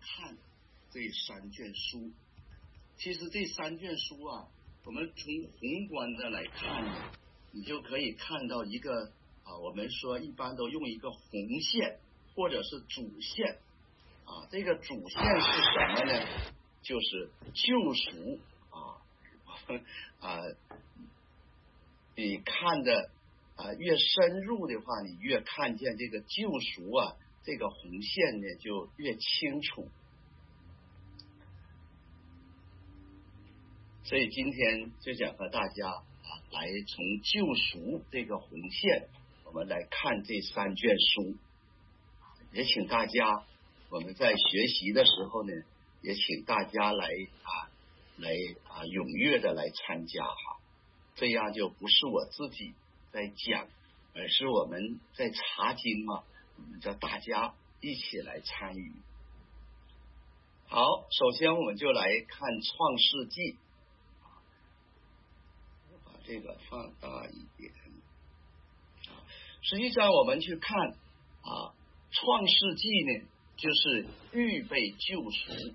看这3卷书。其实这3卷书啊，我们从宏观的来看，你就可以看到一个我们说一般都用一个红线或者是主线这个主线是什么呢？就是救赎你看的越深入的话，你越看见这个救赎这个红线呢就越清楚。所以今天就想和大家来从救赎这个红线，我们来看这3卷书。也请大家我们在学习的时候呢，也请大家来踊跃的来参加这样就不是我自己在讲，而是我们在查经我们叫大家一起来参与。好，首先我们就来看创世纪，把这个放大一点。实际上我们去看创世纪呢，就是预备救赎。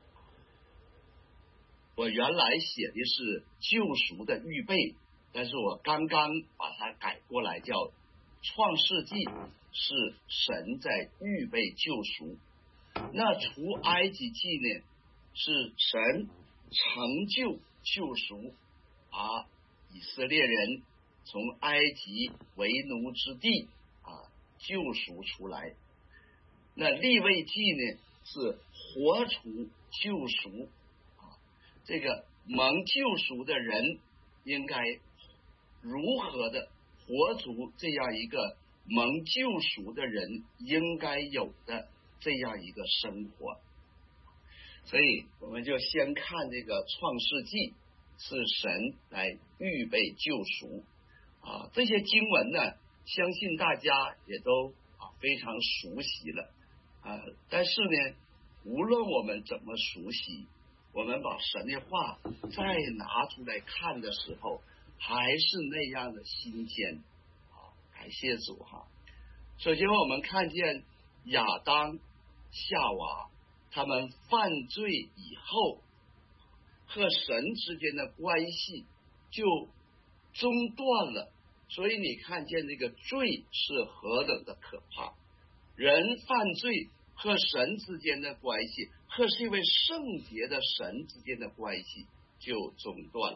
我原来写的是救赎的预备，但是我刚刚把它改过来，叫创世纪是神在预备救赎。那除埃及记呢，是神成就救赎，以色列人从埃及为奴之地救赎出来。那利未记呢，是活出救赎这个蒙救赎的人应该如何的活出这样一个蒙救赎的人应该有的这样一个生活。所以我们就先看这个创世纪是神来预备救赎这些经文呢，相信大家也都非常熟悉了但是呢，无论我们怎么熟悉，我们把神的话再拿出来看的时候，还是那样的新鲜感谢主首先我们看见亚当夏娃他们犯罪以后，和神之间的关系就中断了。所以你看见这个罪是何等的可怕，人犯罪和神之间的关系，和是一位圣洁的神之间的关系就中断了。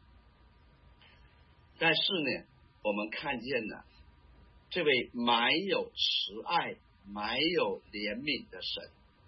但是呢，我们看见呢，这位满有慈爱满有怜悯的神，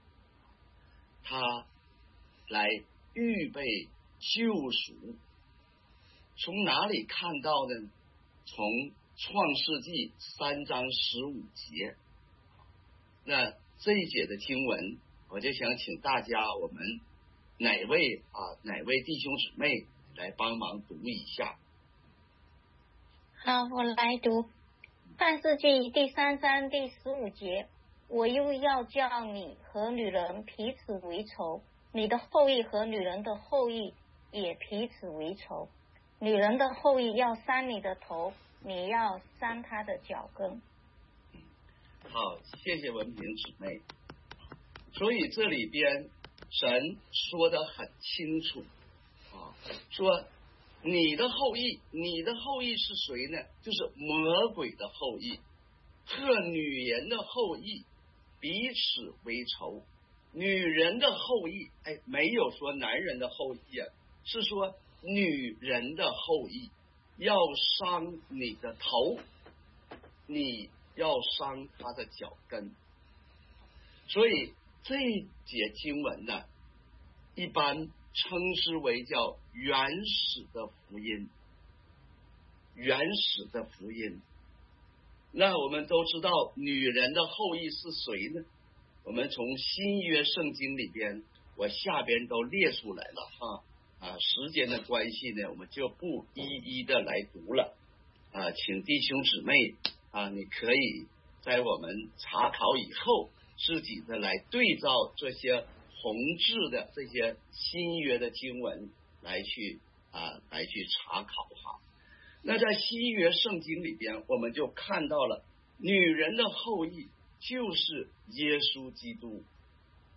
他来预备救赎。从哪里看到呢？从创世纪3章15节。那这一节的经文，我就想请大家，我们哪位弟兄姊妹来帮忙读一下。 好，我来读创世纪第3章第15节。我又要叫你和女人彼此为仇，你的后裔和女人的后裔也彼此为仇。女人的后裔要伤你的头，你要伤她的脚跟。 好，谢谢文平姊妹。所以这里边神说得很清楚说你的后裔是谁呢？就是魔鬼的后裔和女人的后裔彼此为仇。女人的后裔没有说男人的后裔是说女人的后裔要伤你的头，你要伤他的脚跟。所以这一节经文呢，一般称之为叫原始的福音。原始的福音。那我们都知道女人的后裔是谁呢？我们从新约圣经里边，我下边都列出来了时间的关系呢，我们就不一一的来读了请弟兄姊妹你可以在我们查考以后，自己的来对照这些红字的这些新约的经文来去查考那在新约圣经里边，我们就看到了女人的后裔就是耶稣基督。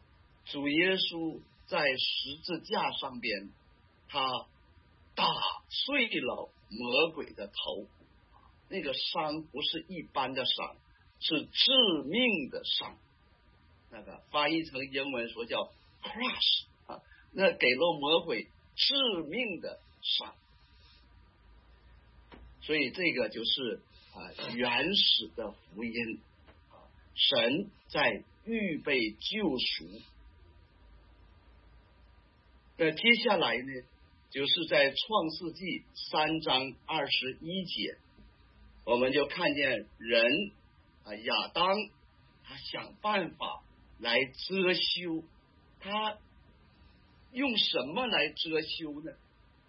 主耶稣在十字架上边，他打碎了魔鬼的头，那个伤不是一般的伤，是致命的伤。那个翻译成英文说叫 crush 啊，那给了魔鬼致命的伤。所以这个就是原始的福音，神在预备救赎。那接下来呢，就是在创世纪3章21节，我们就看见人亚当他想办法来遮羞，他用什么来遮羞呢？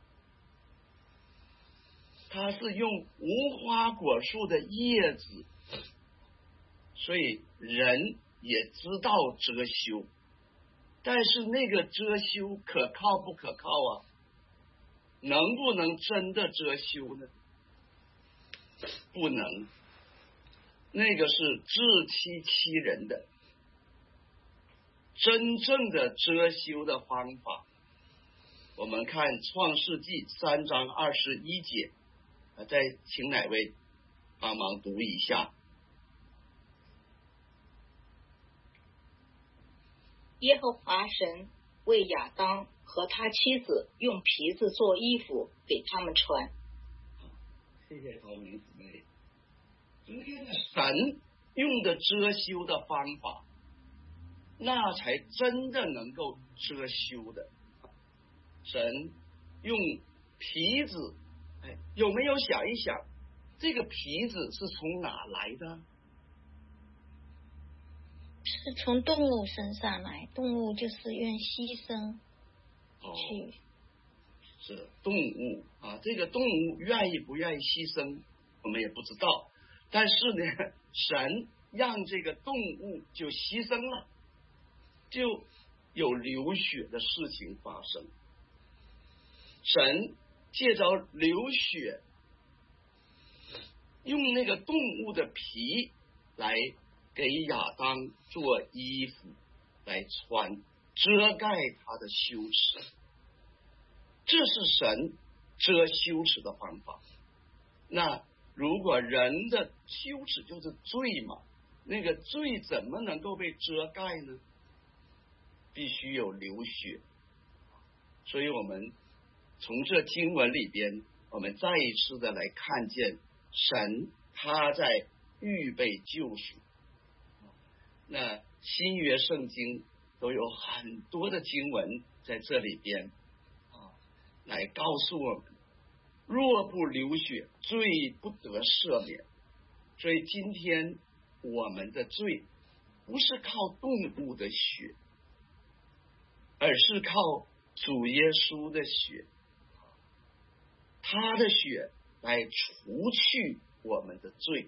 他是用无花果树的叶子，所以人也知道遮羞，但是那个遮羞可靠不可靠啊？能不能真的遮羞呢？不能，那个是自欺欺人的。真正的遮羞的方法，我们看创世纪3章21节，再请哪位帮忙读一下。 耶和华神为亚当和他妻子用皮子做衣服给他们穿。 谢谢高明姊妹。今天的神用的遮羞的方法，那才真的能够遮羞的。神用皮子，有没有想一想，这个皮子是从哪来的？ 是从动物身上来，动物就是愿牺牲去。 是动物啊，这个动物愿意不愿意牺牲，我们也不知道。但是呢，神让这个动物就牺牲了，就有流血的事情发生。神借着流血，用那个动物的皮来给亚当做衣服来穿，遮盖他的羞耻。这是神遮羞耻的方法。那如果人的羞耻就是罪嘛，那个罪怎么能够被遮盖呢？必须有流血。所以我们从这经文里边，我们再一次的来看见神他在预备救赎。那新约圣经都有很多的经文在这里边来告诉我们，若不流血，罪不得赦免。所以今天我们的罪不是靠动物的血，而是靠主耶稣的血，他的血来除去我们的罪。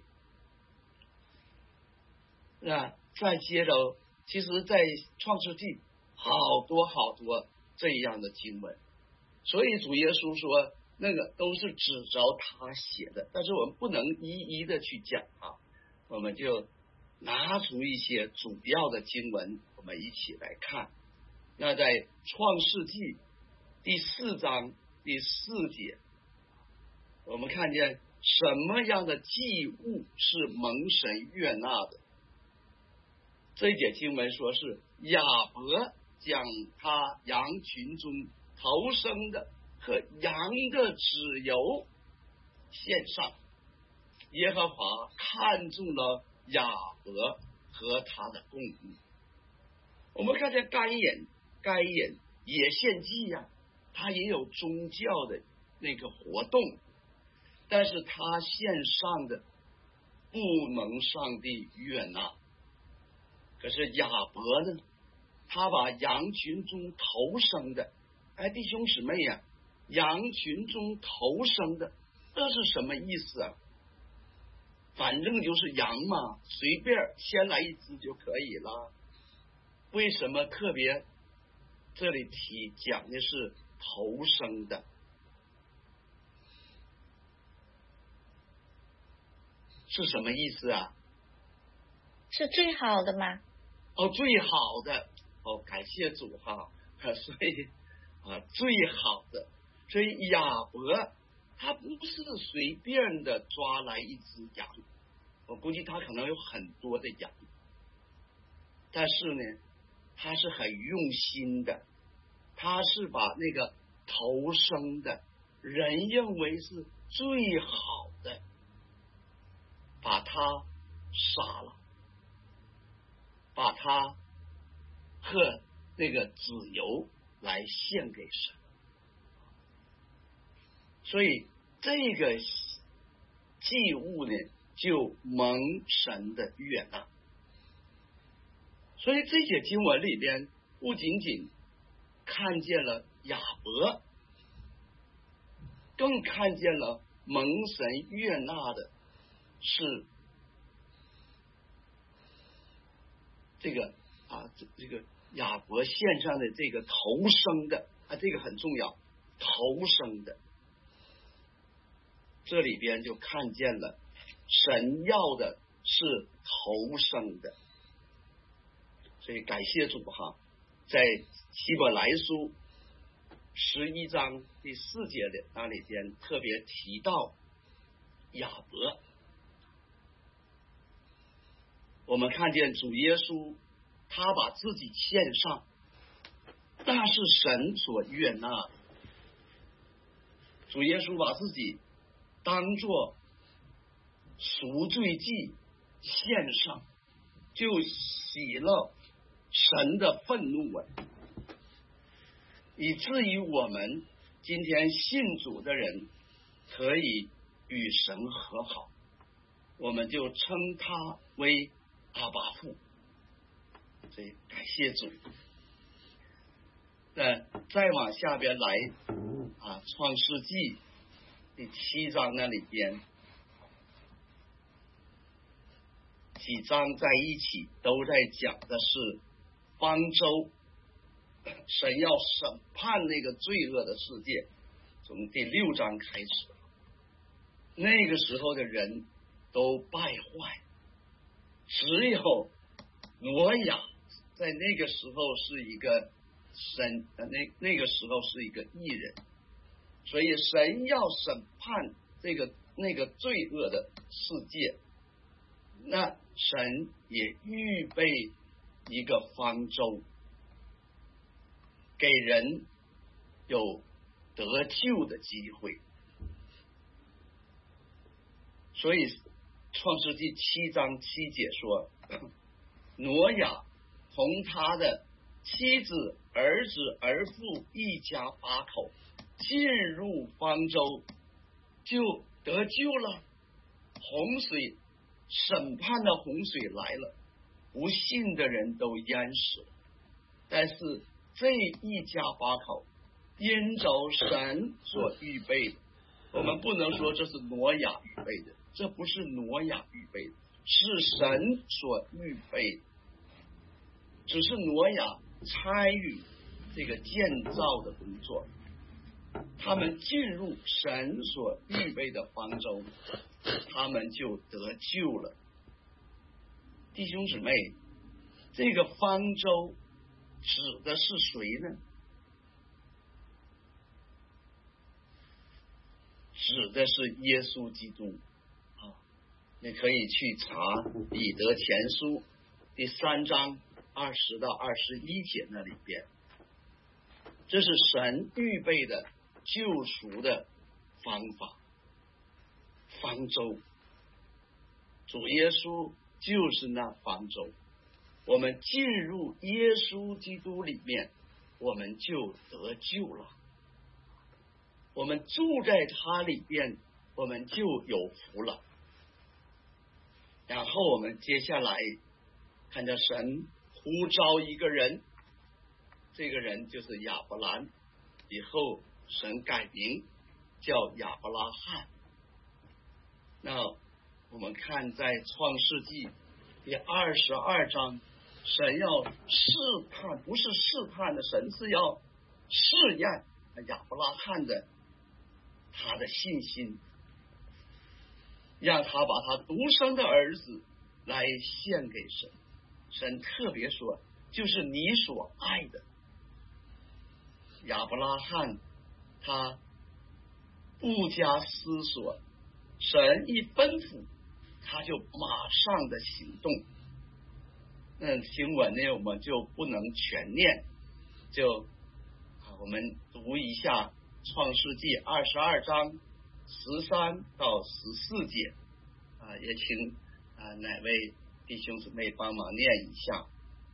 那再接着，其实在创世纪好多好多这样的经文，所以主耶稣说那个都是指着他写的，但是我们不能一一的去讲我们就拿出一些主要的经文，我们一起来看。那在创世纪第4章第4节，我们看见什么样的祭物是蒙神悦纳的。这一节经文说是亚伯将他羊群中头生的和羊的脂油献上，耶和华看中了亚伯和他的供物。我们看见该隐也献祭他也有宗教的那个活动，但是他献上的不蒙上帝悦纳。可是亚伯呢，他把羊群中头生的，弟兄姊妹羊群中头生的，这是什么意思反正就是羊嘛，随便先来一只就可以了。为什么特别这里讲的是头生的？是什么意思是最好的吗？ 最好的， 感谢主哈。所以最好的，所以亚伯他不是随便的抓来一只羊，我估计他可能有很多的羊，但是呢他是很用心的，他是把那个头生的人认为是最好的，把他杀了，把他和那个脂油来献给神。所以这个祭物呢就蒙神的悦纳。所以这些经文里边不仅仅看见了亚伯，更看见了蒙神悦纳的是这个亚伯献上的这个头生的这个很重要，头生的，这里边就看见了神要的是头生的。所以感谢主哈，在希伯来书11章第4节的那里边特别提到亚伯。我们看见主耶稣他把自己献上，那是神所悦纳的。主耶稣把自己当作赎罪祭献上，就洗了神的愤怒啊，以至于我们今天信主的人可以与神和好，我们就称他为阿爸父。所以感谢主。再往下边来创世纪第7章那里边几章在一起都在讲的是方舟，神要审判那个罪恶的世界，从第6章开始。那个时候的人都败坏，只有挪亚在那个时候是一个神，那个时候是一个义人，所以神要审判那个罪恶的世界，那神也预备一个方舟，给人有得救的机会。所以创世纪7章7节说，挪亚同他的妻子、儿子、儿妇一家8口进入方舟，就得救了。洪水审判的洪水来了，不信的人都淹死了。但是这一家8口因着神所预备的，我们不能说这是挪亚预备的，这不是挪亚预备的，是神所预备的，只是挪亚参与这个建造的工作，他们进入神所预备的方舟，他们就得救了。弟兄姊妹，这个方舟指的是谁呢？指的是耶稣基督你可以去查彼得前书第3章20到21节那里边，这是神预备的救赎的方法，方舟。主耶稣就是那方舟，我们进入耶稣基督里面，我们就得救了。我们住在他里边，我们就有福了。然后我们接下来看着神呼召一个人，这个人就是亚伯兰，以后神改名叫亚伯拉罕。那我们看在创世纪第22章，神要试探，不是试探的，神是要试验亚伯拉罕的他的信心，让他把他独生的儿子来献给神。神特别说， 就是你所爱的。亚伯拉罕他不加思索，神一吩咐，他就马上的行动。经文呢我们就不能全念，就我们读一下创世纪22章13到14节，也请哪位弟兄姊妹帮忙念一下。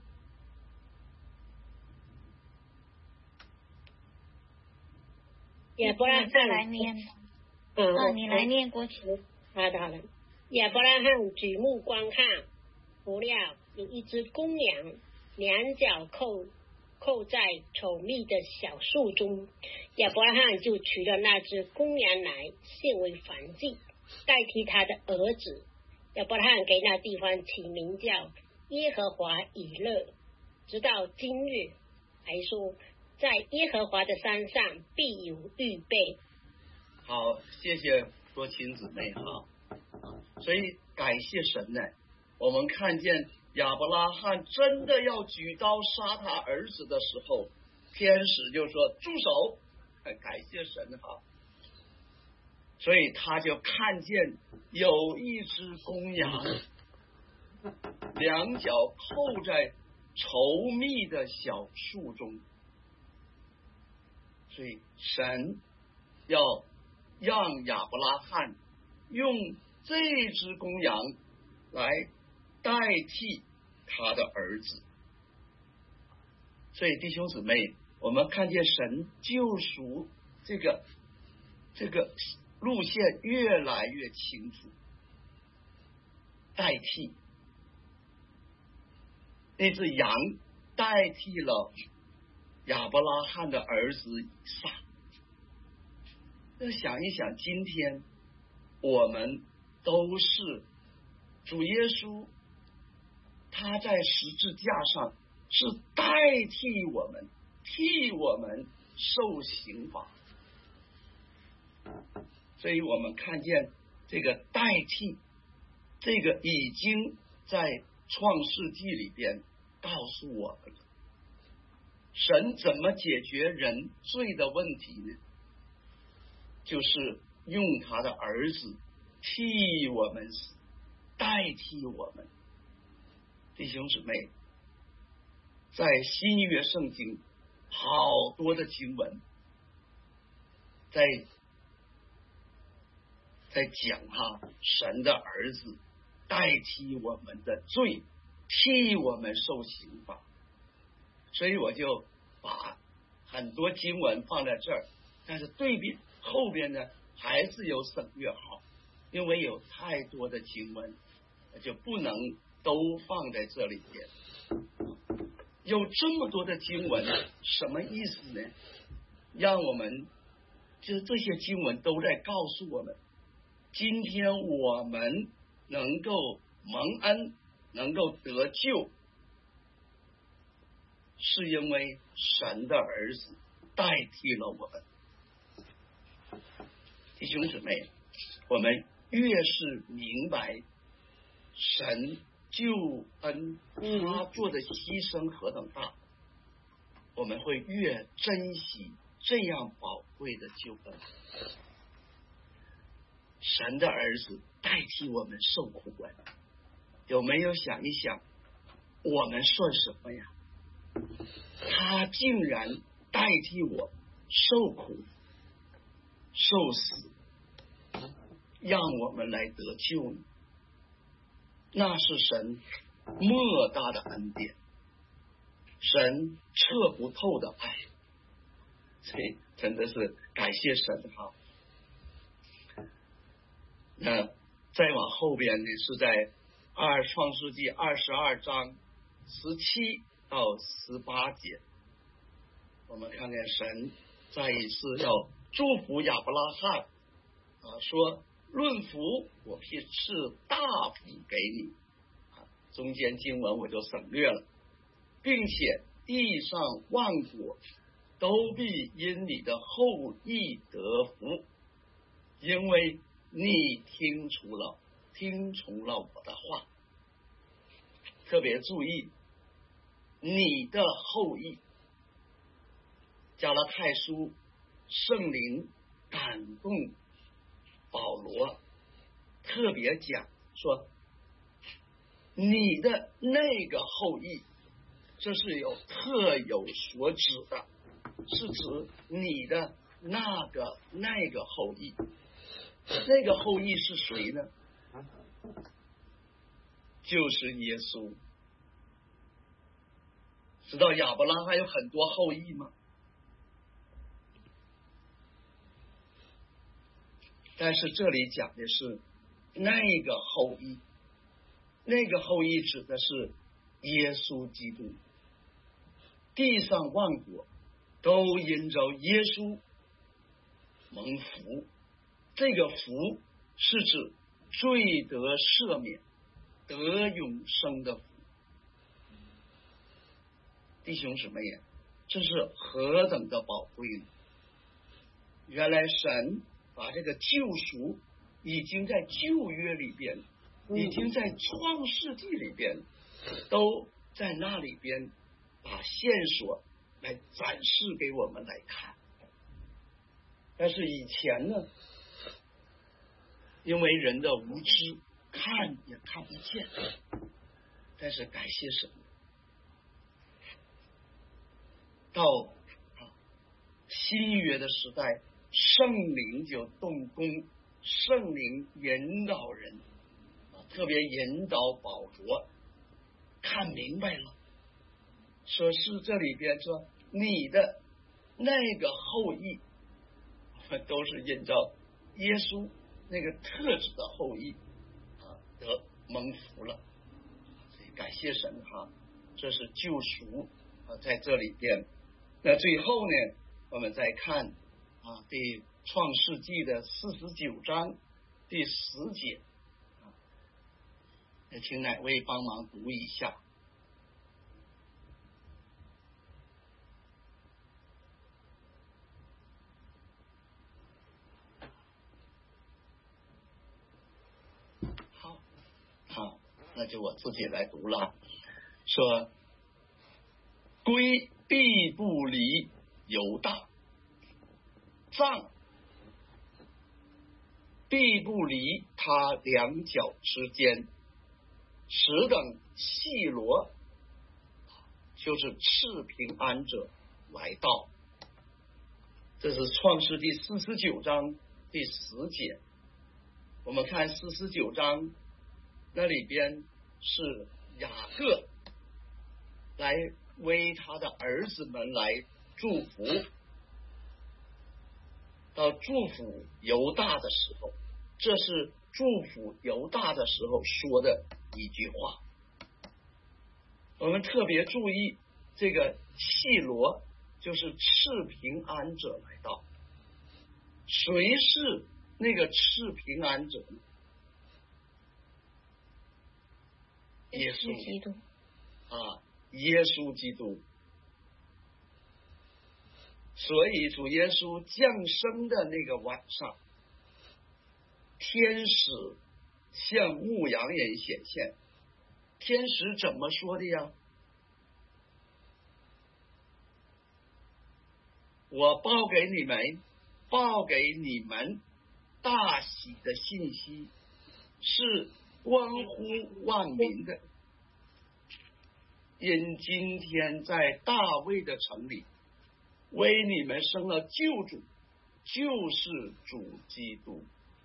亚伯拉罕来念，你来念过去。 好的。亚伯拉罕举目观看，不料有一只公羊，两脚扣在稠密的小树中。亚伯拉罕就取了那只公羊来献为燔祭，代替他的儿子。亚伯拉罕给那地方起名叫耶和华以勒，直到今日，还说在耶和华的山上必有预备。 好，谢谢多亲姊妹哈。所以感谢神呢，我们看见亚伯拉罕真的要举刀杀他儿子的时候，天使就说住手，感谢神哈。所以他就看见有一只公羊，两脚扣在稠密的小树中，所以神要让亚伯拉罕用这只公羊来代替他的儿子。所以弟兄姊妹，我们看见神救赎这个路线越来越清楚。代替那只羊代替了亚伯拉罕的儿子以撒。要想一想，今天我们都是主耶稣，他在十字架上是代替我们，替我们受刑罚。所以我们看见这个代替，这个已经在创世纪里边告诉我们了。神怎么解决人罪的问题呢？就是用他的儿子替我们死，代替我们。弟兄姊妹，在新约圣经好多的经文在讲神的儿子代替我们的罪，替我们受刑罚。所以我就把很多经文放在这儿，但是对比后边呢还是有省略号，因为有太多的经文就不能都放在这里边。有这么多的经文什么意思呢？让我们就是这些经文都在告诉我们，今天我们能够蒙恩，能够得救，是因为神的儿子代替了我们。弟兄姊妹，我们越是明白神救恩他做的牺牲何等大，我们会越珍惜这样宝贵的救恩。神的儿子代替我们受苦啊，有没有想一想，我们算什么呀？他竟然代替我受苦受死，让我们来得救呢？那是神莫大的恩典，神测不透的爱。所以真的是感谢神哈。那再往后边呢，是在创世纪22章17到18节，我们看见神再一次要祝福亚伯拉罕说论福我必赐大福给你中间经文我就省略了，并且地上万国都必因你的后裔得福，因为你听从了我的话。特别注意， 你的后裔。加拉太书圣灵感动保罗，特别讲说你的那个后裔，这是有特有所指的，是指你的那个后裔。那个后裔是谁呢？就是耶稣。知道亚伯拉罕有很多后裔吗？但是这里讲的是那个后裔，那个后裔指的是耶稣基督。地上万国都因着耶稣蒙福，这个福是指罪得赦免、得永生的福。弟兄姊妹呀，这是何等的宝贵呢！原来神把这个救赎已经在旧约里边，已经在创世纪里边，都在那里边把线索来展示给我们来看。但是以前呢，因为人的无知，看也看不见。但是感谢神，到新约的时代，圣灵就动工，圣灵引导人，特别引导保罗看明白了，说是这里边说你的那个后裔都是引照耶稣那个特质的后裔得蒙福了。所以感谢神这是救赎在这里边。那最后呢，我们再看第创世纪的49章第10节，请哪位帮忙读一下？好，那就我自己来读了。说归必不离犹大，杖必不离他两脚之间，此等细罗，就是赐平安者来到。这是创世第49章第10节。我们看49章那里边是雅各来为他的儿子们来祝福，到祝福犹大的时候，这是祝福犹大的时候说的一句话。我们特别注意这个细罗，就是赐平安者来到。谁是那个赐平安者呢？耶稣基督耶稣基督。所以主耶稣降生的那个晚上，天使向牧羊人显现。天使怎么说的呀？我报给你们大喜的信息，是关乎万民的。因今天在大卫的城里为你们生了救主，就是主基督。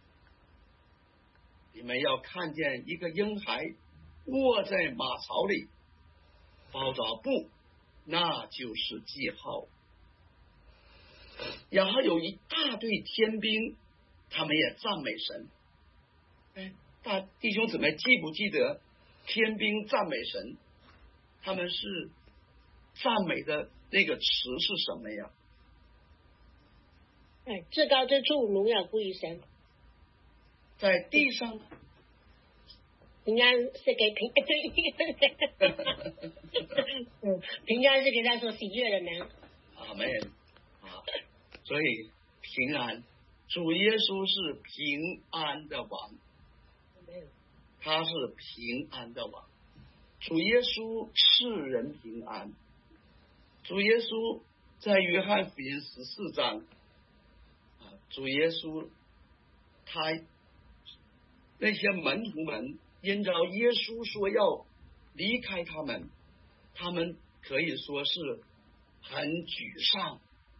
你们要看见一个婴孩卧在马槽里，包着布，那就是记号。然后有一大队天兵，他们也赞美神。弟兄姊妹记不记得天兵赞美神？他们是赞美的那个词是什么呀？ 至高之处荣耀归于神。 在地上平安是给平安是给他所喜悦的人。 阿们。所以平安，主耶稣是平安的王，他是平安的王。 主耶稣赐人平安。主耶稣在约翰福音14章主耶稣他那些门徒们因着耶稣说要离开他们，他们可以说是很沮丧。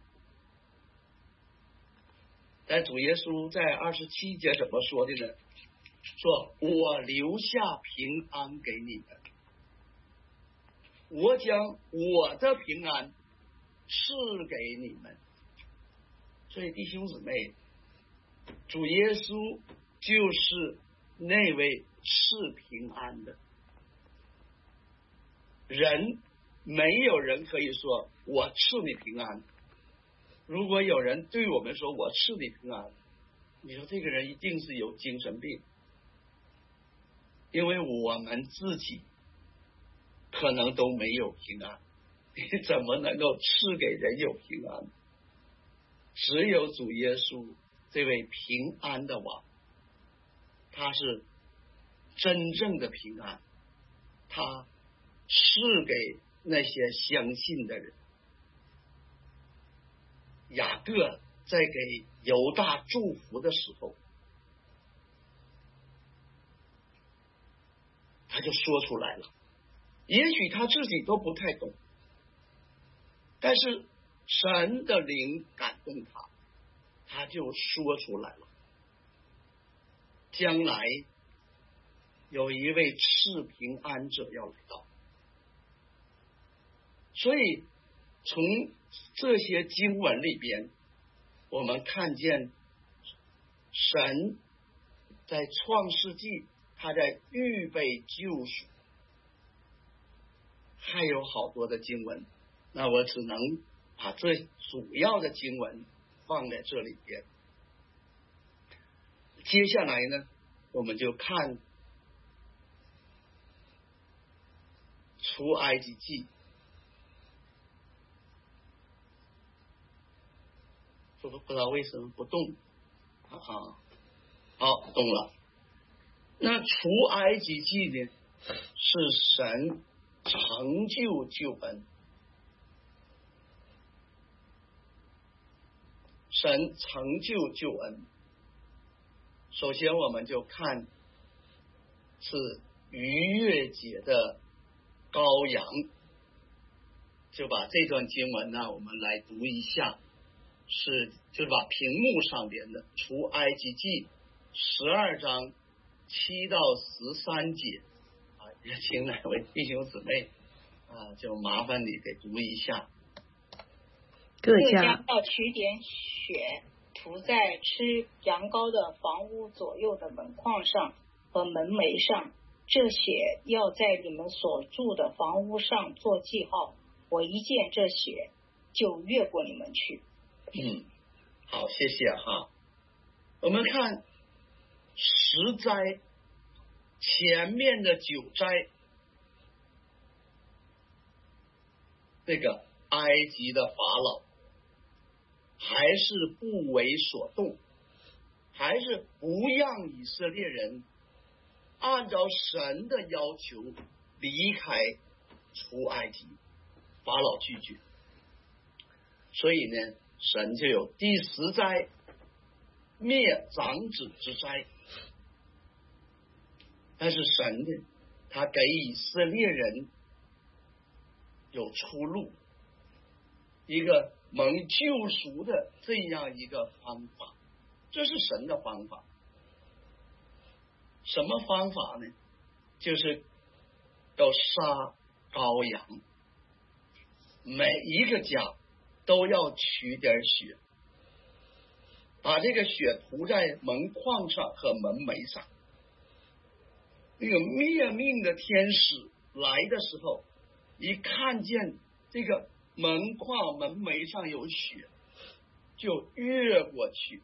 但主耶稣在27节怎么说的呢？说我留下平安给你们，我将我的平安赐给你们。所以弟兄姊妹，主耶稣就是那位赐平安的人，没有人可以说我赐你平安。如果有人对我们说我赐你平安，你说这个人一定是有精神病，因为我们自己可能都没有平安，你怎么能够赐给人有平安？只有主耶稣这位平安的王，他是真正的平安，他赐给那些相信的人。雅各在给犹大祝福的时候，他就说出来了，也许他自己都不太懂，但是神的灵感动他，他就说出来了，将来有一位赐平安者要来到。所以从这些经文里边，我们看见神在创世纪他在预备救赎，还有好多的经文，那我只能把最主要的经文放在这里边。接下来呢，我们就看出埃及记。不知道为什么不动好，动了。那出埃及记呢，是神成就救恩，神成就救恩。首先我们就看是逾越节的羔羊，就把这段经文呢，我们来读一下。就是把屏幕上边的出埃及记12章7到13节也请哪位弟兄姊妹就麻烦你给读一下。 各家要取点血涂在吃羊羔的房屋左右的门框上和门楣上，这血要在你们所住的房屋上做记号，我一见这血就越过你们去。 好，谢谢哈。我们看10灾前面的9灾，这个埃及的法老还是不为所动，还是不让以色列人按照神的要求离开出埃及，法老拒绝。所以呢，神就有第10灾灭长子之灾。但是神呢，他给以色列人有出路，一个蒙救赎的这样一个方法，这是神的方法。什么方法呢？就是要杀羔羊，每一个家都要取点血，把这个血涂在门框上和门楣上。那个灭命的天使来的时候，一看见这个门框门楣上有血，就越过去，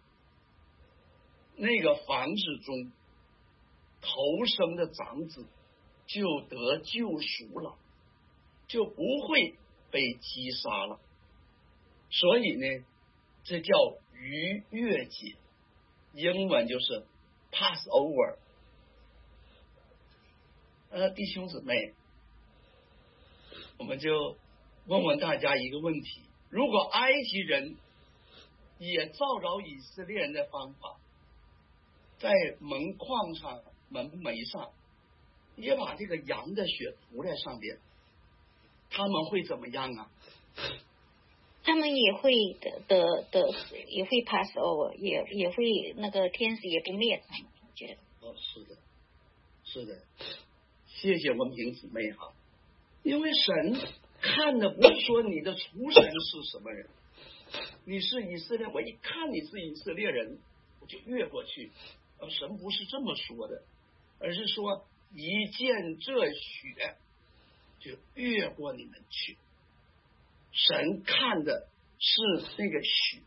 那个房子中头生的长子就得救赎了，就不会被击杀了。所以呢，这叫逾越节，英文就是 Passover。 弟兄姊妹，我们就问问大家一个问题：如果埃及人也照着以色列人的方法，在门框上、门楣上也把这个羊的血涂在上边，他们会怎么样啊？ 他们也会也会 pass over， 也会那个天使也不灭他们，我觉得。 是的，谢谢文平姊妹哈。因为神看的不是说你的厨神是什么人，你是以色列，我一看你是以色列人，我就越过去。神不是这么说的，而是说一见这血就越过你们去。神看的是那个血，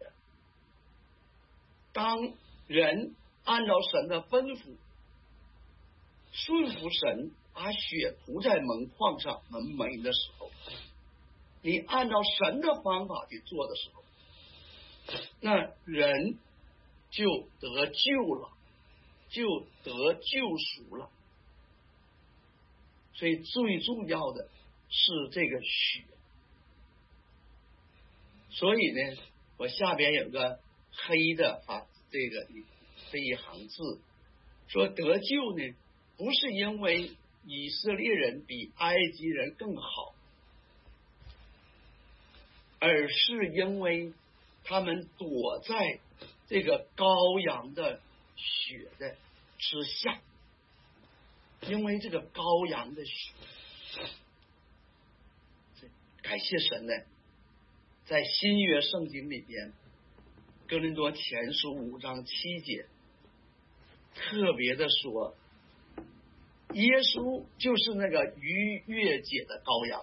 当人按照神的吩咐顺服神，把血涂在门框上、门楣的时候，你按照神的方法去做的时候，那人就得救了，就得救赎了。所以最重要的是这个血。所以呢，我下边有个黑的这一行字，说得救呢，不是因为以色列人比埃及人更好，而是因为他们躲在这个羔羊的血的之下，因为这个羔羊的血。感谢神呢，在新约圣经里边，哥林多前书5章7节特别的说，耶稣就是那个逾越节的羔羊。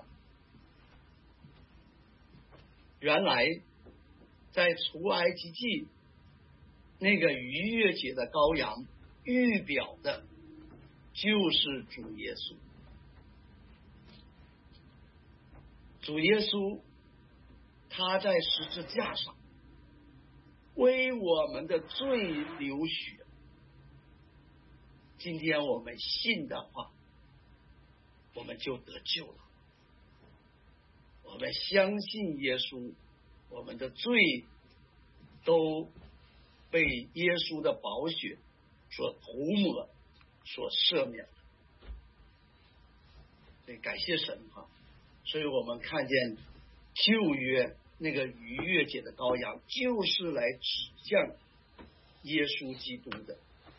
原来在出埃及记那个逾越节的羔羊预表的就是主耶稣。主耶稣他在十字架上为我们的罪流血，今天我们信的话，我们就得救了。我们相信耶稣，我们的罪都被耶稣的宝血所涂抹、所赦免了。所以感谢神哈！所以我们看见旧约那个逾越节的羔羊，就是来指向耶稣基督的。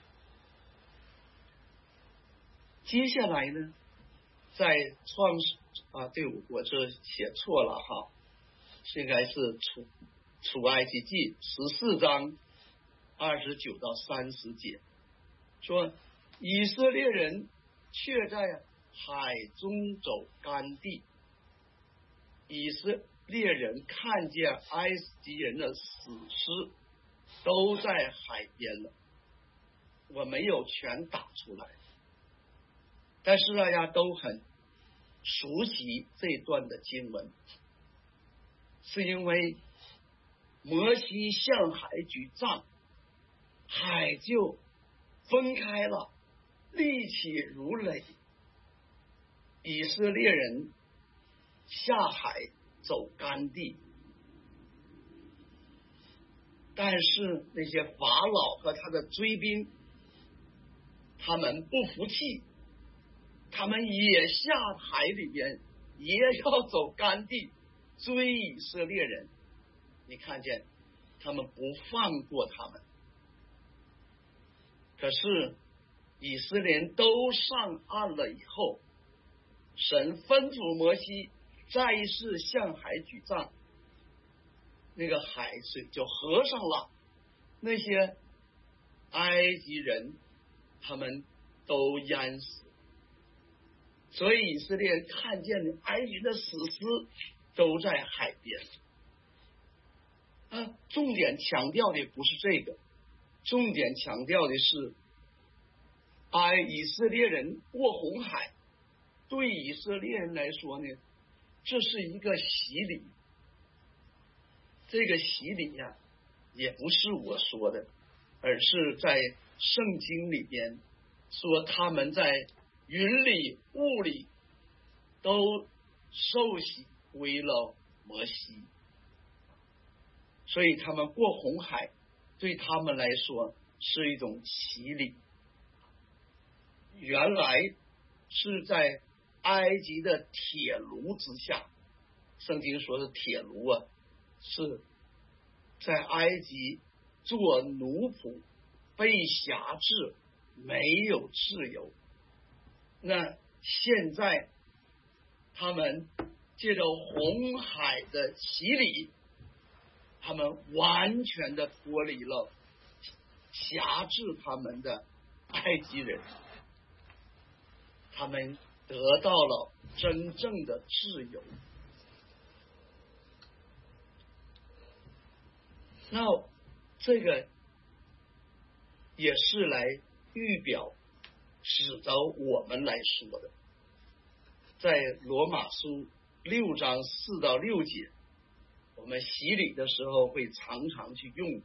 接下来呢，在创世对，我这写错了哈，应该是出埃及记14章29到30节，说以色列人却在海中走干地，以色列人看见埃及人的死尸都在海边了，我没有全打出来，但是大家都很熟悉这段的经文，是因为摩西向海举杖，海就分开了，立起如垒，以色列人下海走干地。但是那些法老和他的追兵，他们不服气，他们也下海里边，也要走干地追以色列人。你看见他们不放过他们，可是以色列人都上岸了以后，神吩咐摩西再一次向海举杖，那个海水就合上了，那些埃及人他们都淹死。所以以色列人看见埃及的死尸都在海边。重点强调的不是这个，重点强调的是以色列人过红海，对以色列人来说呢，这是一个洗礼。这个洗礼呀，也不是我说的，而是在圣经里边说他们在云里雾里都受洗归了摩西，所以他们过红海对他们来说是一种洗礼。原来是在埃及的铁炉之下，圣经说是铁炉啊，是在埃及做奴仆，被辖制，没有自由。那现在他们借着红海的洗礼，他们完全的脱离了辖制他们的埃及人，他们得到了真正的自由。那这个也是来预表指着我们来说的，在罗马书6章4到6节，我们洗礼的时候会常常去用。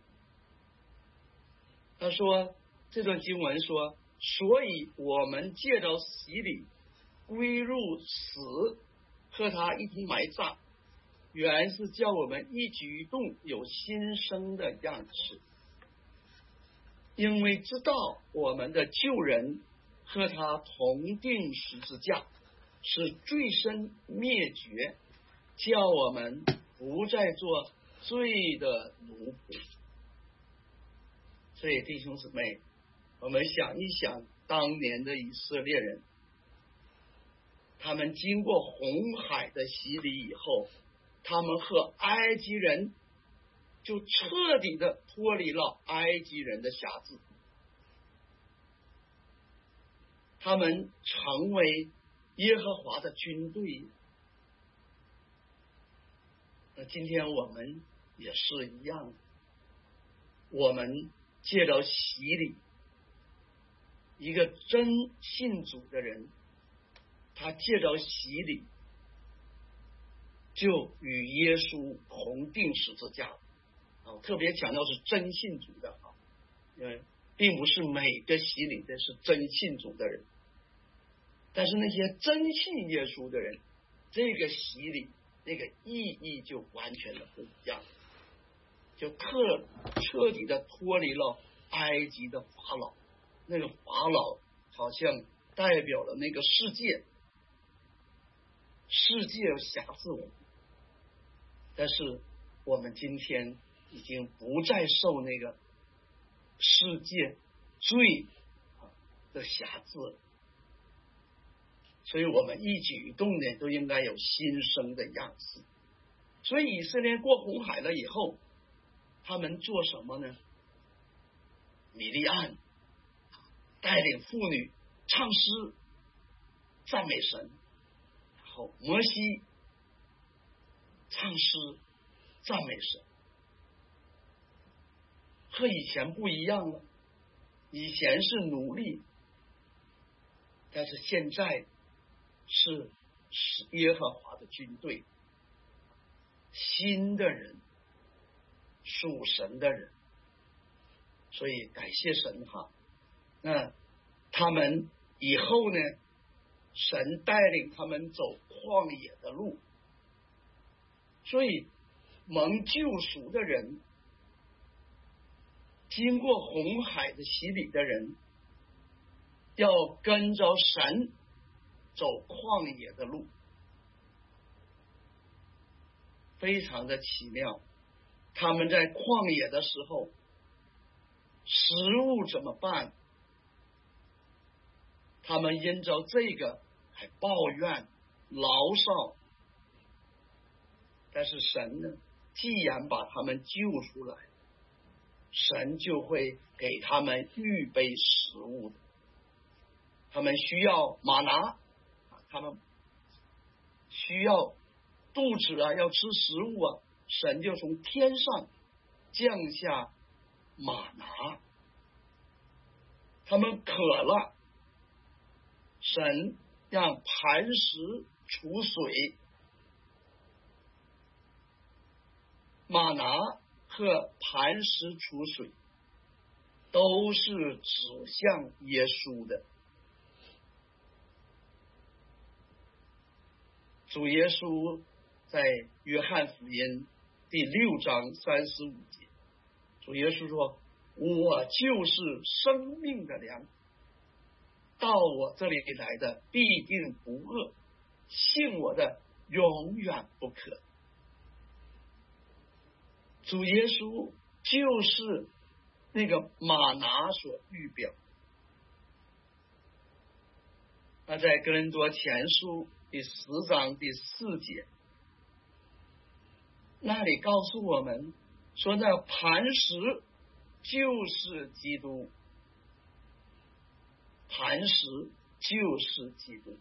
他说这段经文说，所以我们借着洗礼归入死，和他一同埋葬，原是叫我们一举一动有新生的样式，因为知道我们的旧人和他同定十字架，使罪身灭绝，叫我们不再做罪的奴仆。所以弟兄姊妹，我们想一想当年的以色列人，他们经过红海的洗礼以后，他们和埃及人就彻底的脱离了埃及人的辖制，他们成为耶和华的军队。那今天我们也是一样，我们借着洗礼，一个真信主的人，他借着洗礼就与耶稣同定十字架。特别强调是真信主的，因为并不是每个洗礼的是真信主的人，但是那些真信耶稣的人，这个洗礼那个意义就完全的不一样，就彻底的脱离了埃及的法老。那个法老好像代表了那个世界辖制我们，但是我们今天已经不再受那个世界罪的辖制了，所以我们一举一动呢都应该有新生的样式。所以以色列过红海了以后，他们做什么呢？米利暗带领妇女唱诗赞美神，然后摩西唱诗赞美神，和以前不一样了。以前是奴隶，但是现在是耶和华的军队，新的人，属神的人。所以感谢神哈。那他们以后呢，神带领他们走旷野的路，所以蒙救赎的人，经过红海的洗礼的人，要跟着神走旷野的路，非常的奇妙。他们在旷野的时候，食物怎么办？他们因着这个还抱怨牢骚，但是神呢，既然把他们救出来，神就会给他们预备食物的。他们需要玛拿，他们需要肚子要吃食物神就从天上降下玛拿。他们渴了，神让磐石出水。玛拿和磐石出水都是指向耶稣的。 主耶稣在约翰福音第6章35节，主耶稣说：“我就是生命的粮，到我这里来的必定不饿，信我的永远不渴。”主耶稣就是那个玛拿所预表。那在哥林多前书第10章第4节，那里告诉我们说，那磐石就是基督，磐石就是基督。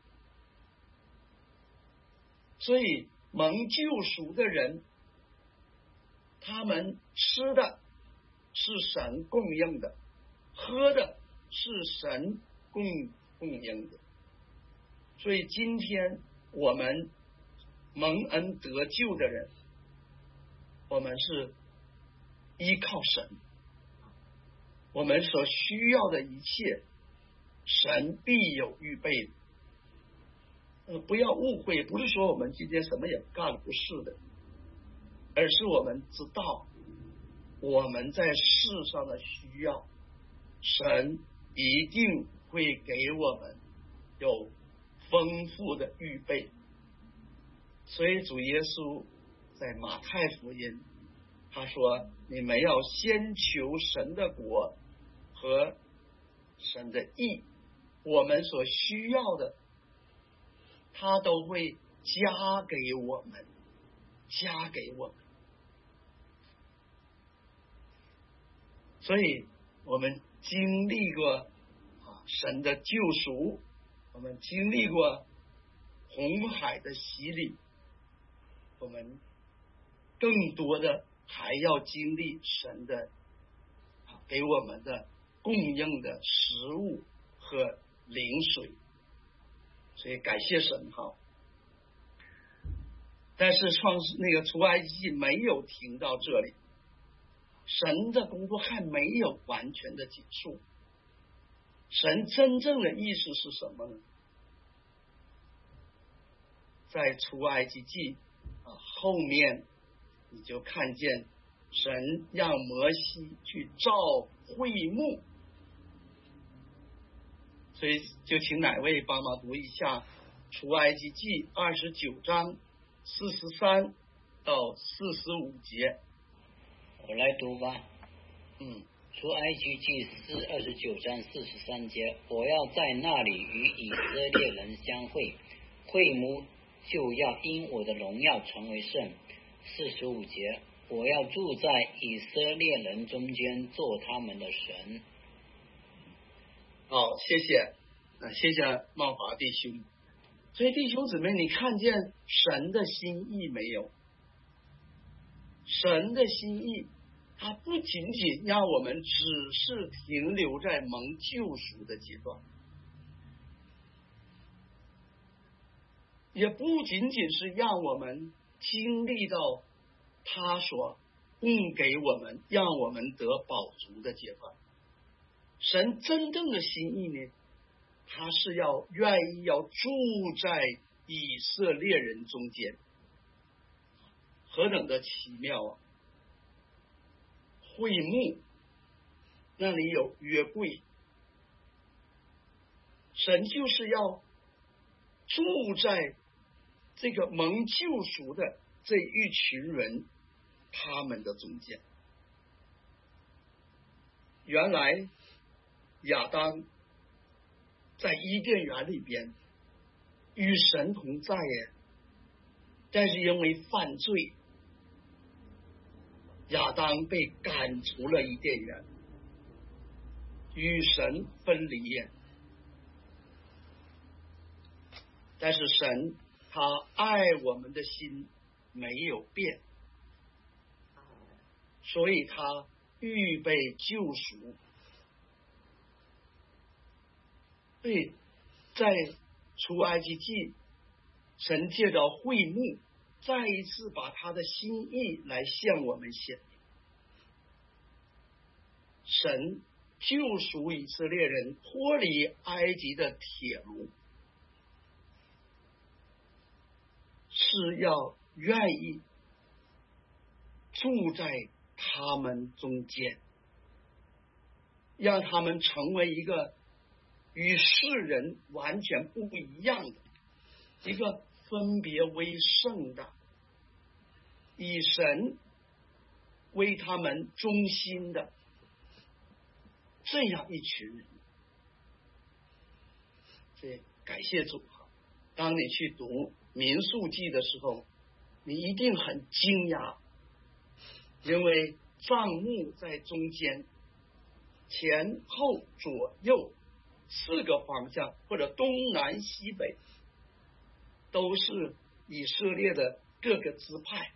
所以蒙救赎的人，他们吃的是神供应的，喝的是神供应的。所以今天我们蒙恩得救的人，我们是依靠神，我们所需要的一切神必有预备。不要误会，不是说我们今天什么也不干，不是的，而是我们知道我们在世上的需要，神一定会给我们有丰富的预备。所以主耶稣在马太福音他说，你们要先求神的国和神的义，我们所需要的他都会加给我们，加给我们。所以我们经历过神的救赎，我们经历过红海的洗礼，我们更多的还要经历神的给我们的供应的食物和灵水。所以感谢神哈。但是出埃及记没有停到这里，神的工作还没有完全的结束。神真正的意思是什么呢？在出埃及记后面你就看见神让摩西去造会幕。所以就请哪位帮忙读一下出埃及记29章43到45节。 我来读吧。出埃及记29章43节，我要在那里与以色列人相会，会幕就要因我的荣耀成为圣。45节，我要住在以色列人中间，做他们的神。 好，谢谢，谢谢茂华弟兄。所以弟兄姊妹，你看见神的心意没有？神的心意，他不仅仅让我们只是停留在蒙救赎的阶段，也不仅仅是让我们经历到他所供给我们，让我们得饱足的阶段。神真正的心意呢，他是愿意要住在以色列人中间。何等的奇妙啊！会幕那里有约柜，神就是要住在这个蒙救赎的这一群人他们的中间。原来亚当在伊甸园里边与神同在耶，但是因为犯罪，亚当被赶出了伊甸园，与神分离耶。但是神他爱我们的心没有变，所以他预备救赎。所以在出埃及记，神借着会幕再一次把他的心意来向我们显明。神救赎以色列人脱离埃及的铁炉， 是要愿意住在他们中间，让他们成为一个与世人完全不一样的一个分别为圣的，以神为他们中心的这样一群人。所以感谢主，当你去读民数记的时候，你一定很惊讶，因为帐幕在中间，前后左右4个方向，或者东南西北，都是以色列的各个支派。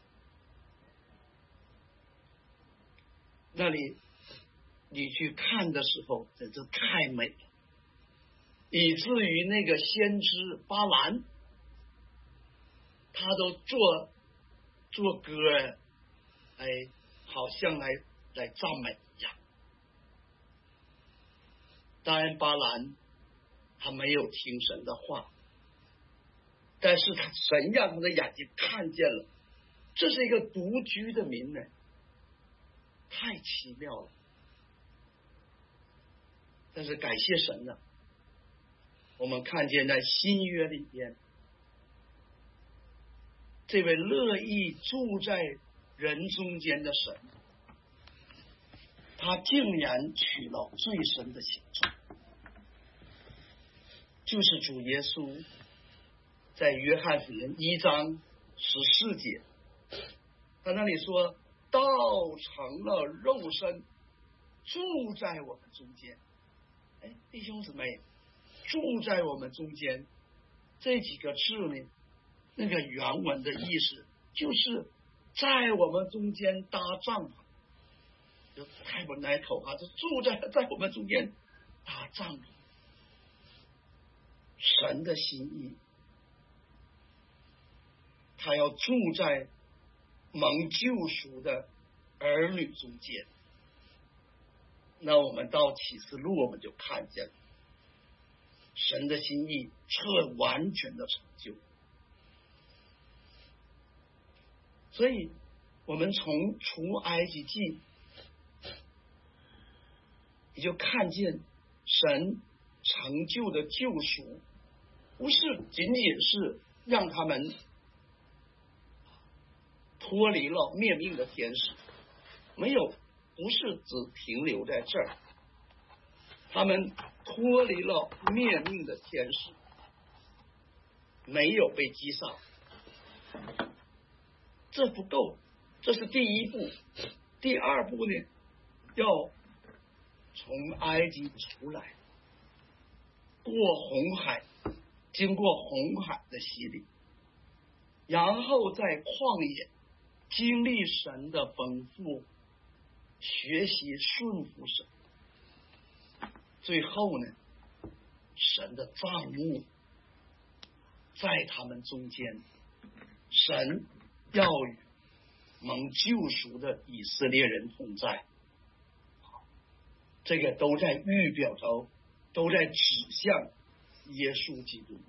那里你去看的时候，真是太美了，以至于那个先知巴兰，他都做歌，好像来赞美一样。当然巴兰他没有听神的话，但是神让他的眼睛看见了，这是一个独居的民呢，太奇妙了。但是感谢神呢，我们看见在新约里边，这位乐意住在人中间的神，他竟然取了最深的形状，就是主耶稣在约翰福音1章14节，他那里说，道成了肉身，住在我们中间。弟兄姊妹，住在我们中间这几个字呢，那个原文的意思就是在我们中间搭帐篷，就太不耐口啊，就住在我们中间搭帐篷。神的心意，他要住在蒙救赎的儿女中间。那我们到启示录，我们就看见神的心意彻完全的成就。所以我们从出埃及记，你就看见神成就的救赎，不是仅仅是让他们脱离了灭命的天使，没有，不是只停留在这儿，他们脱离了灭命的天使，没有被击杀，这不够，这是第一步。第二步呢，要从埃及出来，过红海，经过红海的洗礼，然后在旷野经历神的丰富，学习顺服神，最后呢，神的帐幕在他们中间，神要与蒙救赎的以色列人同在，这个都在预表着，都在指向耶稣基督。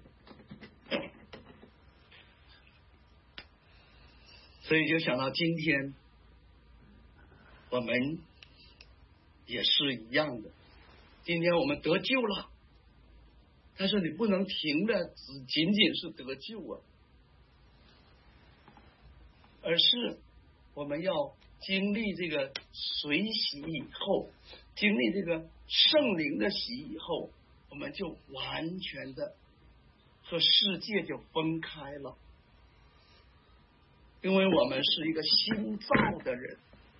所以就想到今天我们也是一样的，今天我们得救了，但是你不能停的只仅仅是得救啊，而是我们要经历这个水洗以后，经历这个圣灵的洗以后，我们就完全的和世界就分开了，因为我们是一个新造的人，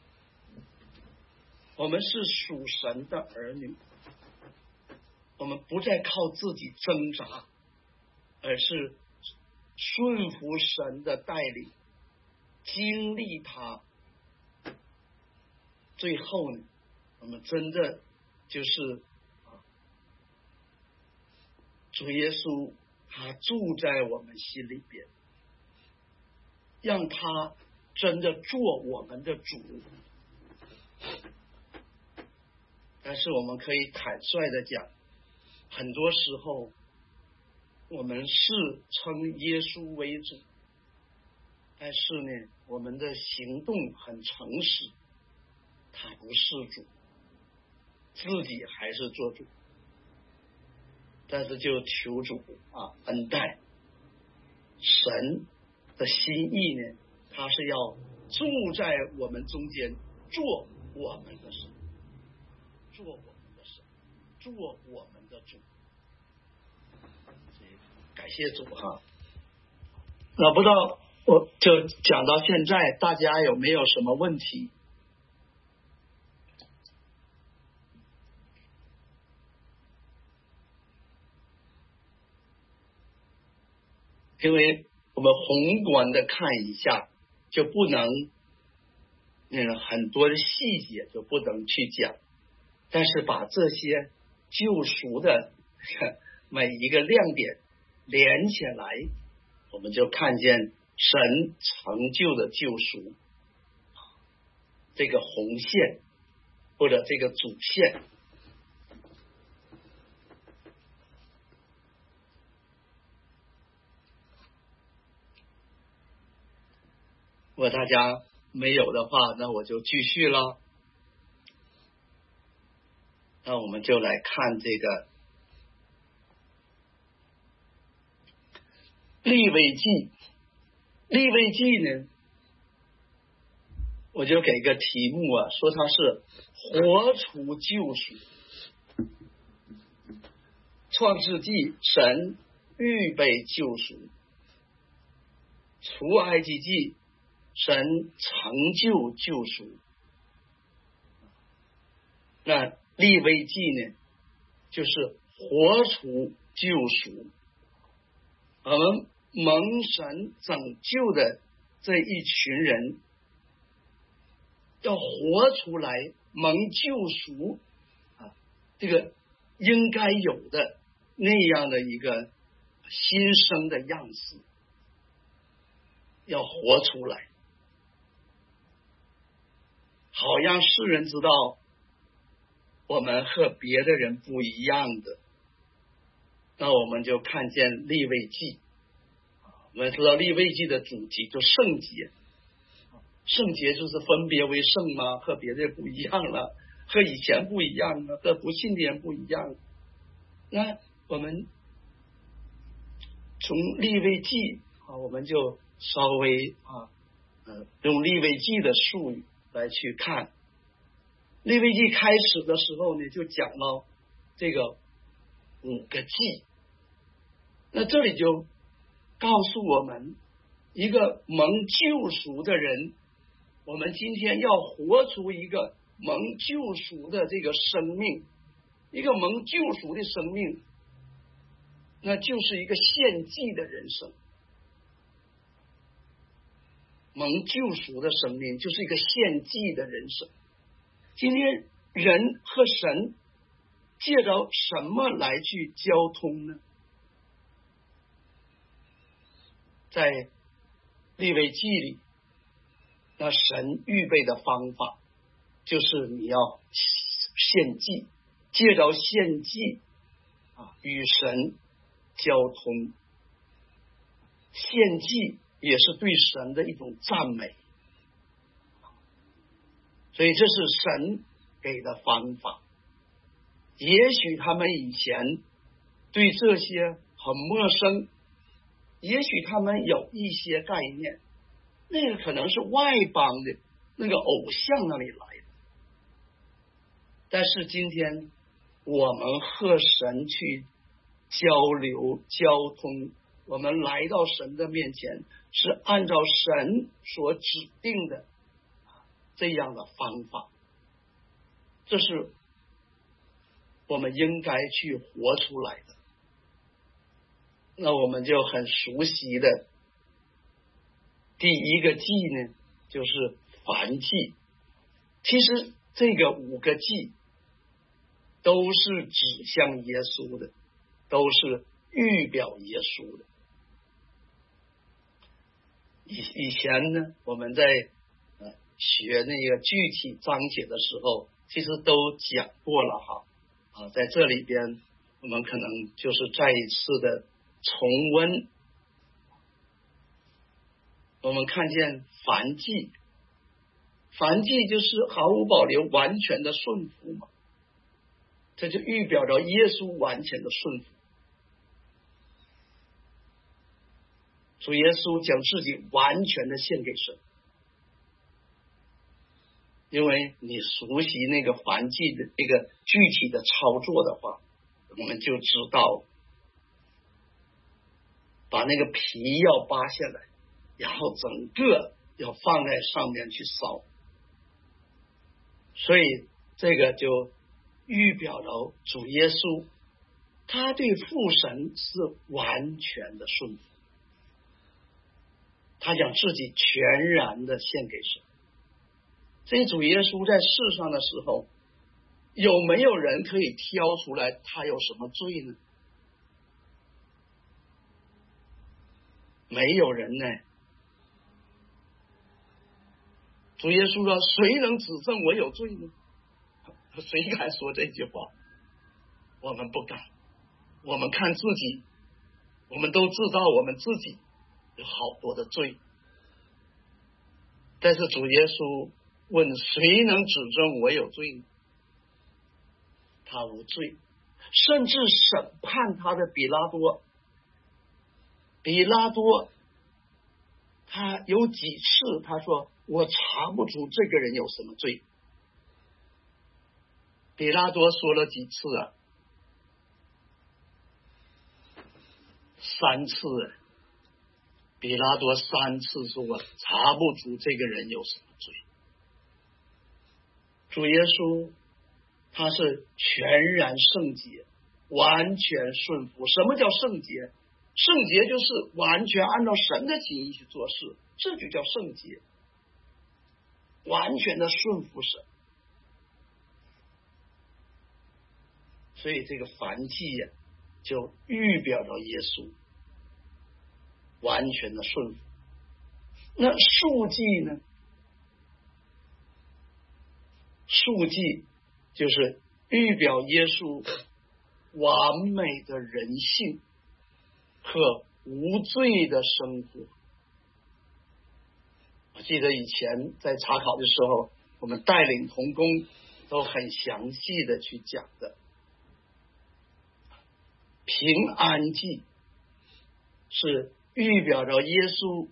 我们是属神的儿女，我们不再靠自己挣扎，而是顺服神的带领，经历他，最后呢，我们真的就是主耶稣他住在我们心里边，让他真的做我们的主。但是我们可以坦率的讲，很多时候我们是称耶稣为主，但是呢，我们的行动很诚实，他不是主，自己还是做主。但是就求主恩待，神的心意呢，他是要住在我们中间，做我们的神，做我们的神，做我们的主。感谢主哈。那不知道我就讲到现在，大家有没有什么问题？因为我们宏观的看一下，就不能很多的细节就不能去讲，但是把这些救赎的每一个亮点连起来，我们就看见神成就的救赎这个红线或者这个主线。如果大家没有的话，那我就继续了。那我们就来看这个利未记。利未记呢，我就给个题目说它是活出救赎。创世纪神预备救赎，出埃及记神成就救赎。那利未记呢，就是活出救赎。我们蒙神拯救的这一群人，要活出来蒙救赎这个应该有的那样的一个新生的样子，要活出来，好让世人知道我们和别的人不一样的。那我们就看见利未记，我们知道利未记的主题就圣洁，圣洁就是分别为圣吗？和别的不一样了，和以前不一样了，和不信的人不一样。那我们从利未记我们就稍微用利未记的术语来去看。利未记开始的时候呢，就讲到这个5个祭。那这里就告诉我们，一个蒙救赎的人，我们今天要活出一个蒙救赎的这个生命。一个蒙救赎的生命，那就是一个献祭的人生。蒙救赎的生命就是一个献祭的人生。今天人和神借着什么来去交通呢？在利未记里，那神预备的方法就是你要献祭，借着献祭与神交通。献祭也是对神的一种赞美，所以这是神给的方法。也许他们以前对这些很陌生，也许他们有一些概念，那个可能是外邦的那个偶像那里来的。但是今天我们和神去交流交通，我们来到神的面前，是按照神所指定的这样的方法，这是我们应该去活出来的。那我们就很熟悉的第一个祭呢，就是燔祭。其实这个5个祭都是指向耶稣的，都是预表耶稣的。以前呢，我们在学那个具体章节的时候，其实都讲过了在这里边我们可能就是再一次的重温，我们看见燔祭，燔祭就是毫无保留完全的顺服嘛，这就预表着耶稣完全的顺服。主耶稣将自己完全的献给神，因为你熟悉那个燔祭的这个具体的操作的话，我们就知道把那个皮要扒下来，然后整个要放在上面去烧，所以这个就预表了主耶稣他对父神是完全的顺服，他将自己全然的献给神。所以主耶稣在世上的时候，有没有人可以挑出来他有什么罪呢？没有人呢。主耶稣说，谁能指证我有罪呢？谁敢说这句话？我们不敢。我们看自己，我们都知道我们自己有好多的罪，但是主耶稣问，谁能指证我有罪呢？他无罪。甚至审判他的比拉多，他有几次他说，我查不出这个人有什么罪。比拉多说了几次啊？3次。比拉多3次说，我查不出这个人有什么罪。主耶稣他是全然圣洁，完全顺服。什么叫圣洁？圣洁就是完全按照神的旨意去做事，这就叫圣洁，完全的顺服神。所以这个燔祭呀，就预表着耶稣完全的顺服。那赎祭呢？赎祭就是预表耶稣完美的人性和无罪的生活。我记得以前在查考的时候，我们带领同工都很详细的去讲的。平安祭是预表着耶稣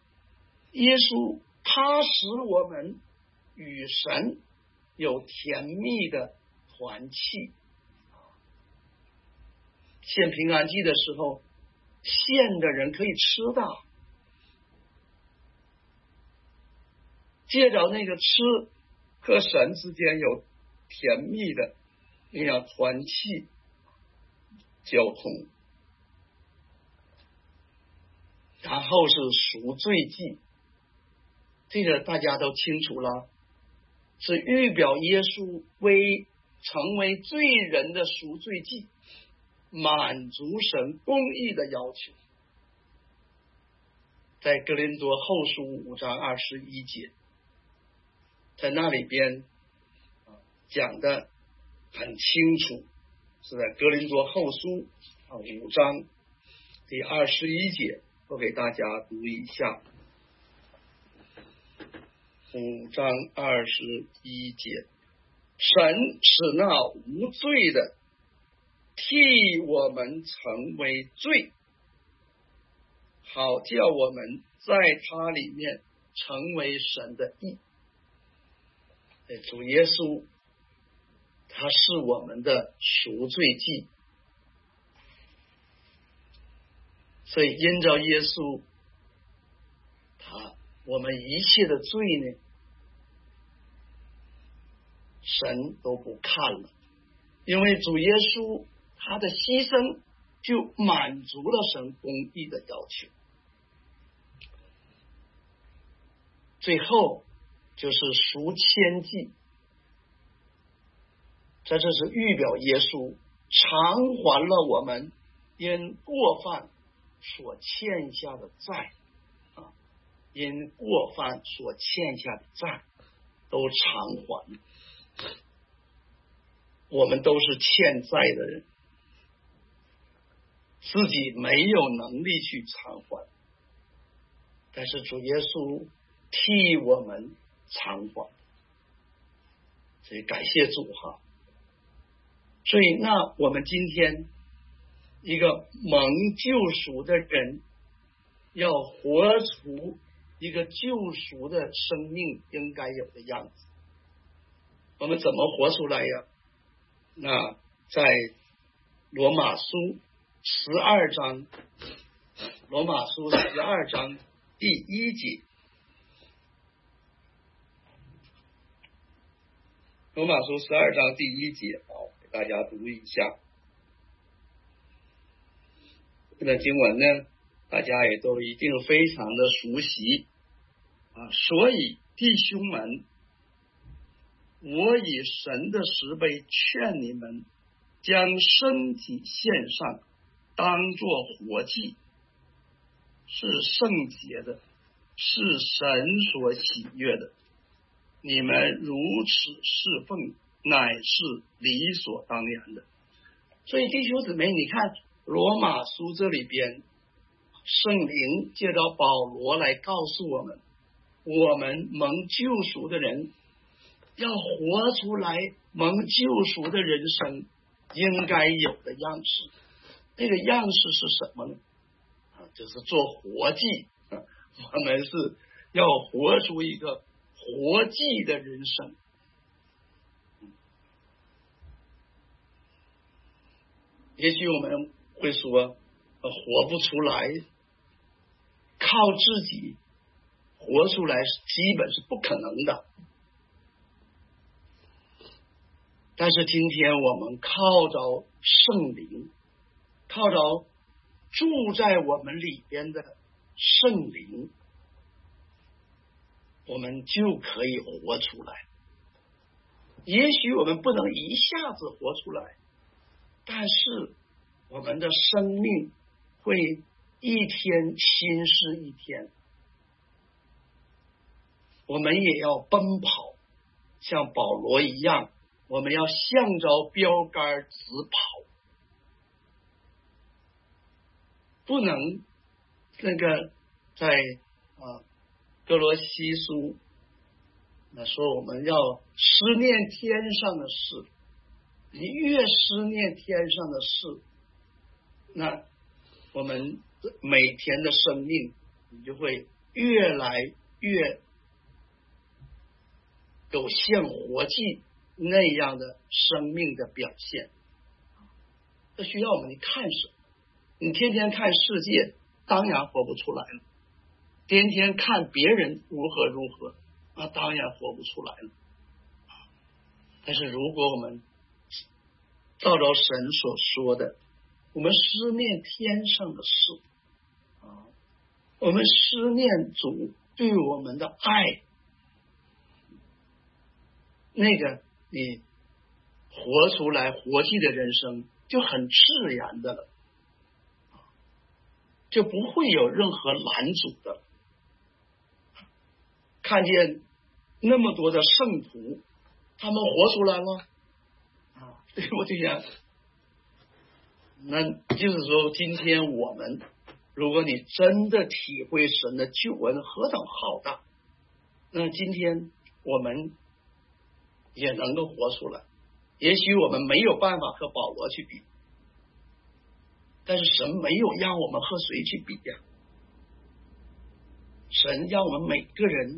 他使我们与神有甜蜜的团契。献平安祭的时候，献的人可以吃到，借着那个吃和神之间有甜蜜的那样团契交通。然后是赎罪祭，这个大家都清楚了，是预表耶稣成为罪人的赎罪祭，满足神公义的要求。在哥林多后书5章21节，在那里边讲的很清楚，是在哥林多后书5章第21节，我给大家读一下。5章21节，神使那无罪的替我们成为罪，好叫我们在他里面成为神的义。主耶稣他是我们的赎罪祭，所以因着耶稣我们一切的罪呢，神都不看了，因为主耶稣他的牺牲就满足了神公义的要求。最后就是赎愆祭，这是预表耶稣偿还了我们因过犯所欠下的债，因过犯所欠下的债都偿还了。我们都是欠债的人， 自己没有能力去偿还，但是主耶稣替我们偿还，所以感谢主哈。所以那我们今天一个蒙救赎的人要活出一个救赎的生命应该有的样子，我们怎么活出来呀？那在罗马书12章，罗马书12章第1节，罗马书12章第1节，好，给大家读一下。这段经文呢，大家也都一定非常的熟悉啊。所以弟兄们，我以神的慈悲劝你们，将身体献上，当作活祭，是圣洁的，是神所喜悦的。你们如此侍奉，乃是理所当然的。所以弟兄姊妹，你看罗马书这里边，圣灵借着保罗来告诉我们，我们蒙救赎的人要活出来蒙救赎的人生应该有的样式。这个样式是什么呢？就是做活祭。我们是要活出一个活祭的人生。也许我们会说活不出来，靠自己活出来基本是不可能的。但是今天我们靠着圣灵，靠着住在我们里边的圣灵，我们就可以活出来。也许我们不能一下子活出来，但是我们的生命会一天新是一天。我们也要奔跑，像保罗一样，我们要向着标杆直跑，不能那个在哥罗西书那说我们要思念天上的事，你越思念天上的事，那我们每天的生命你就会越来越有像活祭那样的生命的表现。这需要我们去看什么？你天天看世界，当然活不出来了；天天看别人如何如何，那当然活不出来了。但是如果我们照着神所说的，我们思念天上的事，我们思念主对我们的爱，那个你活出来活祭的人生就很自然的了，就不会有任何拦阻的。看见那么多的圣徒，他们活出来了对不对呀？那就是说，今天我们，如果你真的体会神的救恩何等浩大，那今天我们也能够活出来。也许我们没有办法和保罗去比，但是神没有让我们和谁去比呀？神让我们每个人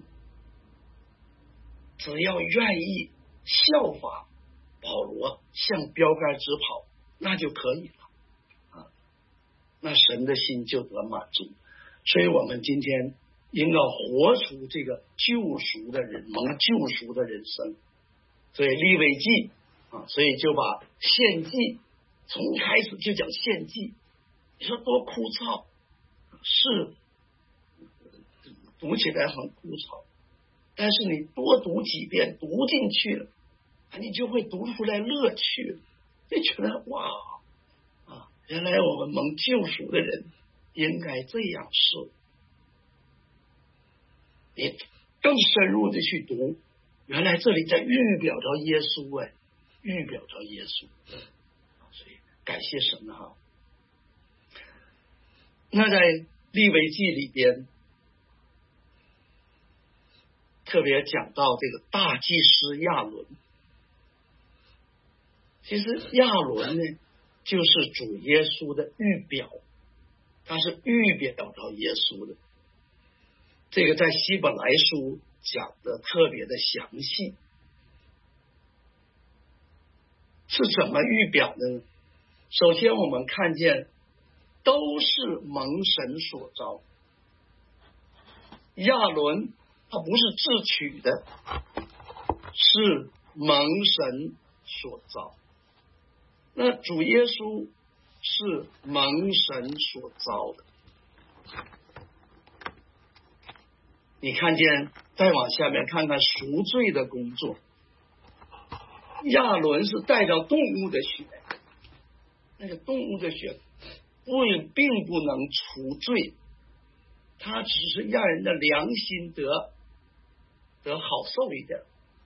只要愿意效法保罗，向标杆直跑，那就可以了那神的心就得满足。所以我们今天应该活出这个救赎的人，蒙救赎的人生。所以利未记所以就把献祭从开始就讲献祭，你说多枯燥，是读起来很枯燥，但是你多读几遍，读进去了，你就会读出来乐趣，就觉得哇原来我们蒙救赎的人应该这样是。你更深入的去读，原来这里在预表着耶稣预表着耶稣。所以感谢神那在利未记里边特别讲到这个大祭司亚伦，其实亚伦呢就是主耶稣的预表，他是预表到耶稣的。这个在希伯来书讲的特别的详细。是怎么预表的呢？首先我们看见都是蒙神所召。亚伦他不是自取的，是蒙神所召。那主耶稣是蒙神所召的。你看见再往下面看看赎罪的工作，亚伦是带着动物的血，那个动物的血并不能除罪，它只是让人的良心得好受一点。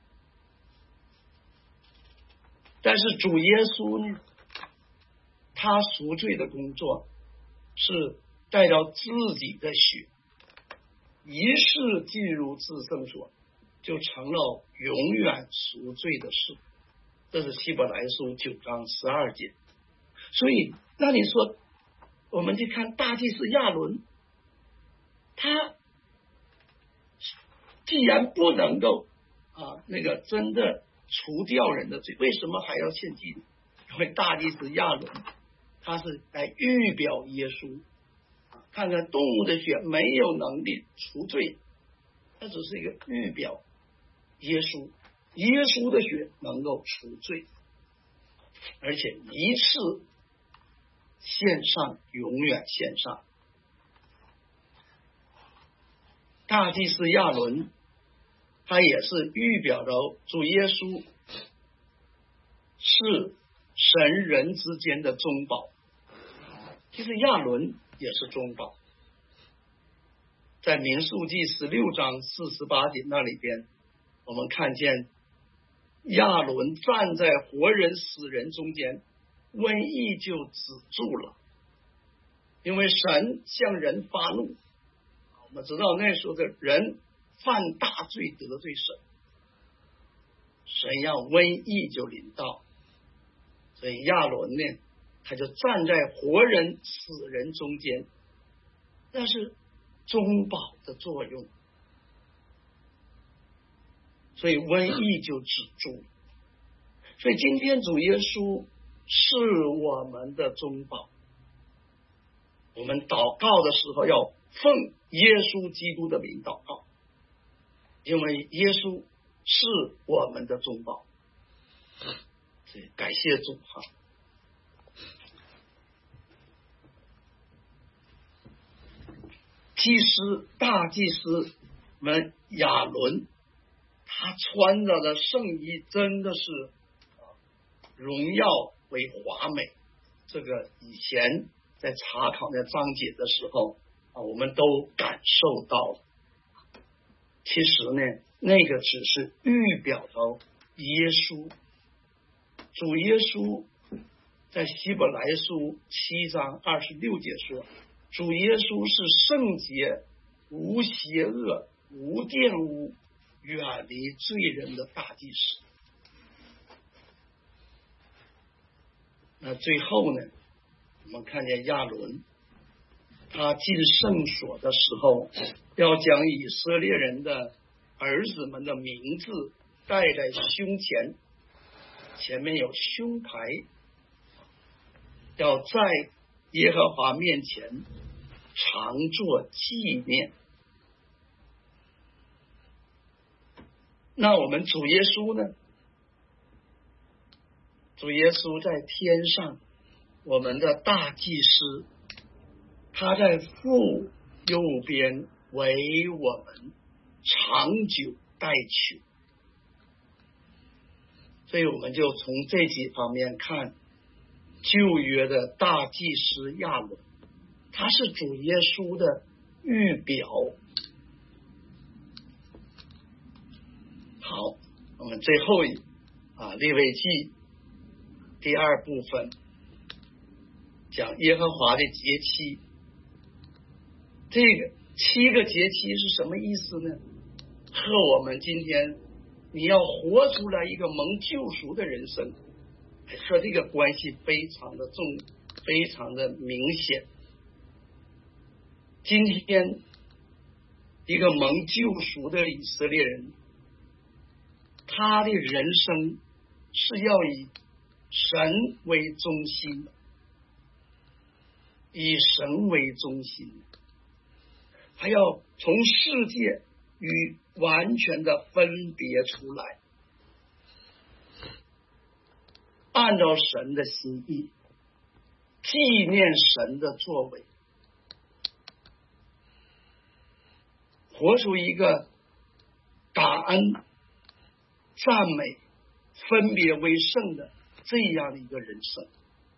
但是主耶稣呢，他赎罪的工作是带着自己的血，一世进入至圣所，就成了永远赎罪的事。这是希伯来书9章12节。所以那你说我们去看大祭司亚伦，他既然不能够那个真的除掉人的罪，为什么还要献祭呢？因为大祭司亚伦他是来预表耶稣。看看动物的血没有能力除罪，它只是一个预表耶稣，耶稣的血能够除罪，而且一次献上，永远献上。大祭司亚伦他也是预表着主耶稣是神人之间的中保。其实亚伦也是中保，在民数记16章48节那里边，我们看见亚伦站在活人死人中间，瘟疫就止住了，因为神向人发怒。我们知道那时候的人犯大罪得罪神，神让瘟疫就临到，所以亚伦呢他就站在活人死人中间，那是中保的作用，所以瘟疫就止住。所以今天主耶稣是我们的中保，我们祷告的时候要奉耶稣基督的名祷告，因为耶稣是我们的中保。所以感谢主哈。祭司大祭司们亚伦，他穿着的圣衣真的是荣耀为华美。这个以前在查考那章节的时候我们都感受到了。其实呢，那个只是预表到耶稣。主耶稣在希伯来书7章26节说，主耶稣是圣洁、无邪恶、无玷污、远离罪人的大祭司。那最后呢，我们看见亚伦他进圣所的时候，要将以色列人的儿子们的名字带在胸前，前面有胸牌，要在耶和华面前常作纪念。那我们主耶稣呢？主耶稣在天上，我们的大祭司，他在父右边为我们长久代求。所以我们就从这几方面看，旧约的大祭司亚伦，他是主耶稣的预表。好，我们最后利未记第2部分讲耶和华的节期。 这个7个节期是什么意思呢？和我们今天你要活出来一个蒙救赎的人生，和这个关系非常的重，非常的明显。今天一个蒙救赎的以色列人，他的人生是要以神为中心，以神为中心，还要从世界与完全的分别出来，按照神的心意纪念神的作为，活出一个感恩、赞美、分别为圣的这样的一个人生。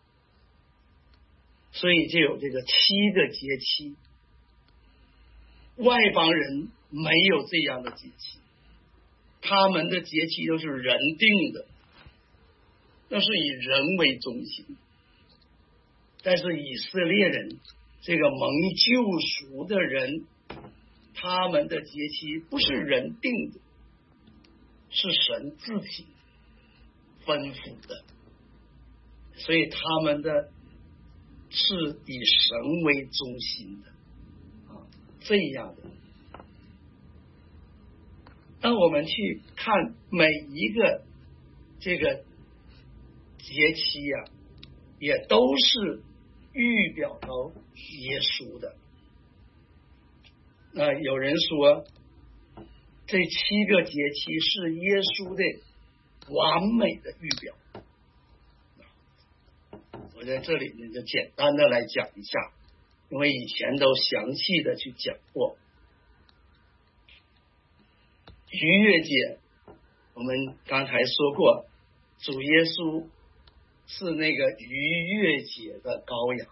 所以就有这个7个节期，外邦人没有这样的节期，他们的节期都是人定的，那是以人为中心。但是以色列人这个蒙救赎的人，他们的节期不是人定的，是神自己吩咐的，所以他们的是以神为中心的这样的。当我们去看每一个这个节期也都是预表到耶稣的。有人说这7个节期是耶稣的完美的预表。我在这里呢就简单的来讲一下，因为以前都详细的去讲过。逾越节我们刚才说过，主耶稣是那个逾越节的羔羊，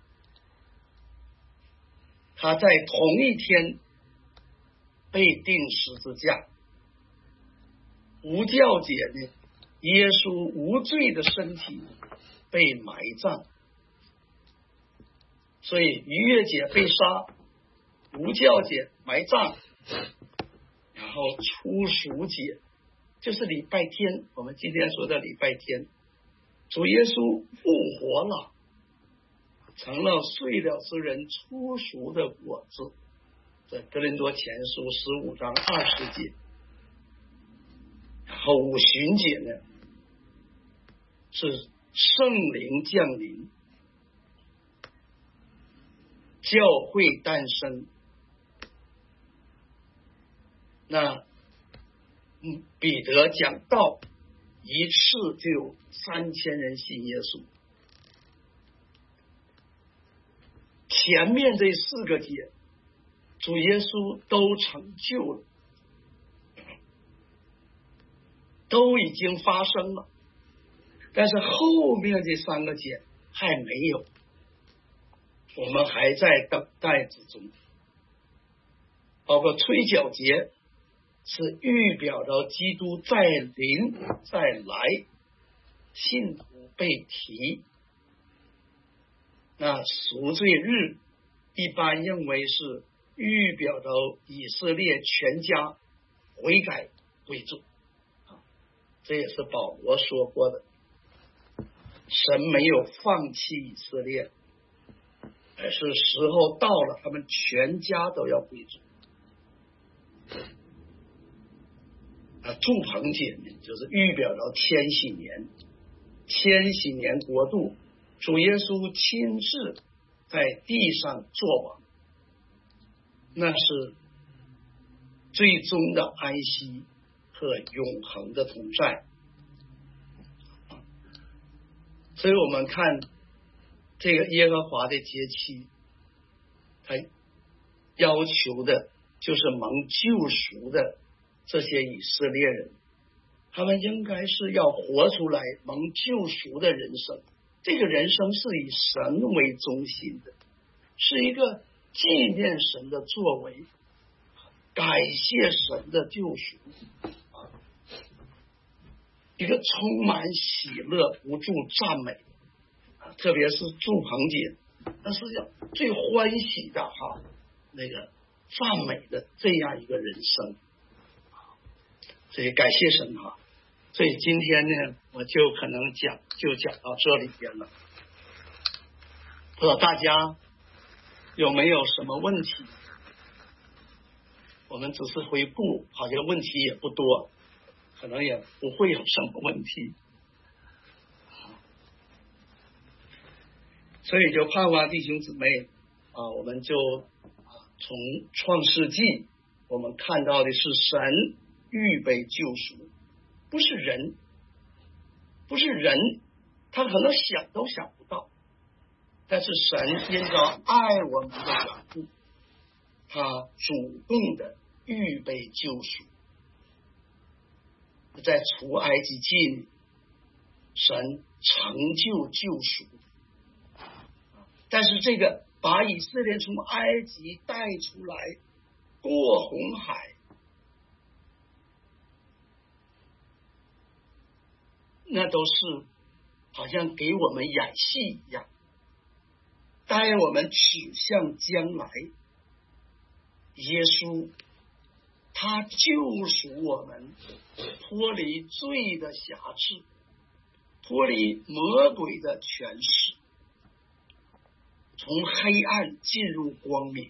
他在同一天被钉十字架。无酵节呢，耶稣无罪的身体被埋葬，所以逾越节被杀，无酵节埋葬，然后初熟节就是礼拜天，我们今天说的礼拜天，主耶稣复活了，成了睡了之人初熟的果子，在哥林多前书15章20节。然后五旬节呢，是圣灵降临，教会诞生。那彼得讲道一次就有3000人信耶稣。前面这4个节主耶稣都成就了，都已经发生了，但是后面这3个节还没有，我们还在等待之中。包括吹角节是预表着基督再临再来，信徒被提。那赎罪日一般认为是预表着以色列全家悔改归主，这也是保罗说过的，神没有放弃以色列，而是时候到了，他们全家都要归主。住棚节呢，就是预表着千禧年，千禧年国度，主耶稣亲自在地上作王，那是最终的安息和永恒的同在。所以我们看这个耶和华的节期，他要求的就是蒙救赎的这些以色列人，他们应该是要活出来蒙救赎的人生。这个人生是以神为中心的，是一个纪念神的作为，感谢神的救赎，一个充满喜乐不住赞美，特别是住棚节，那是最欢喜的那个赞美的这样一个人生。所以感谢神哈。所以今天呢，我就可能讲到这里边了。不知道大家有没有什么问题？我们只是回顾，好像问题也不多，可能也不会有什么问题。所以就盼望弟兄姊妹我们就从创世纪我们看到的是神预备救赎，不是人，他可能想都想不到，但是神因着爱我们的缘故，他主动的预备救赎。在出埃及记里，神成就救赎，但是这个把以色列从埃及带出来，过红海，那都是好像给我们演戏一样，带我们指向将来。耶稣他救赎我们，脱离罪的辖制，脱离魔鬼的权势，从黑暗进入光明，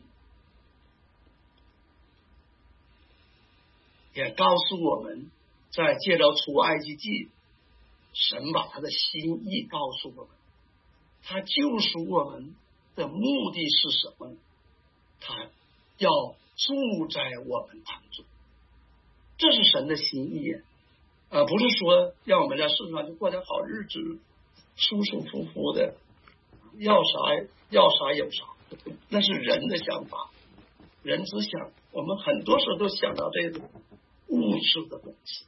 也告诉我们，在借着出埃及记，神把他的心意告诉我们，他救赎我们的目的是什么？他要住在我们当中，这是神的心意不是说让我们在世上就过点好日子，舒舒服服的，要啥有啥，那是人的想法，人只想，我们很多时候都想到这种物质的东西，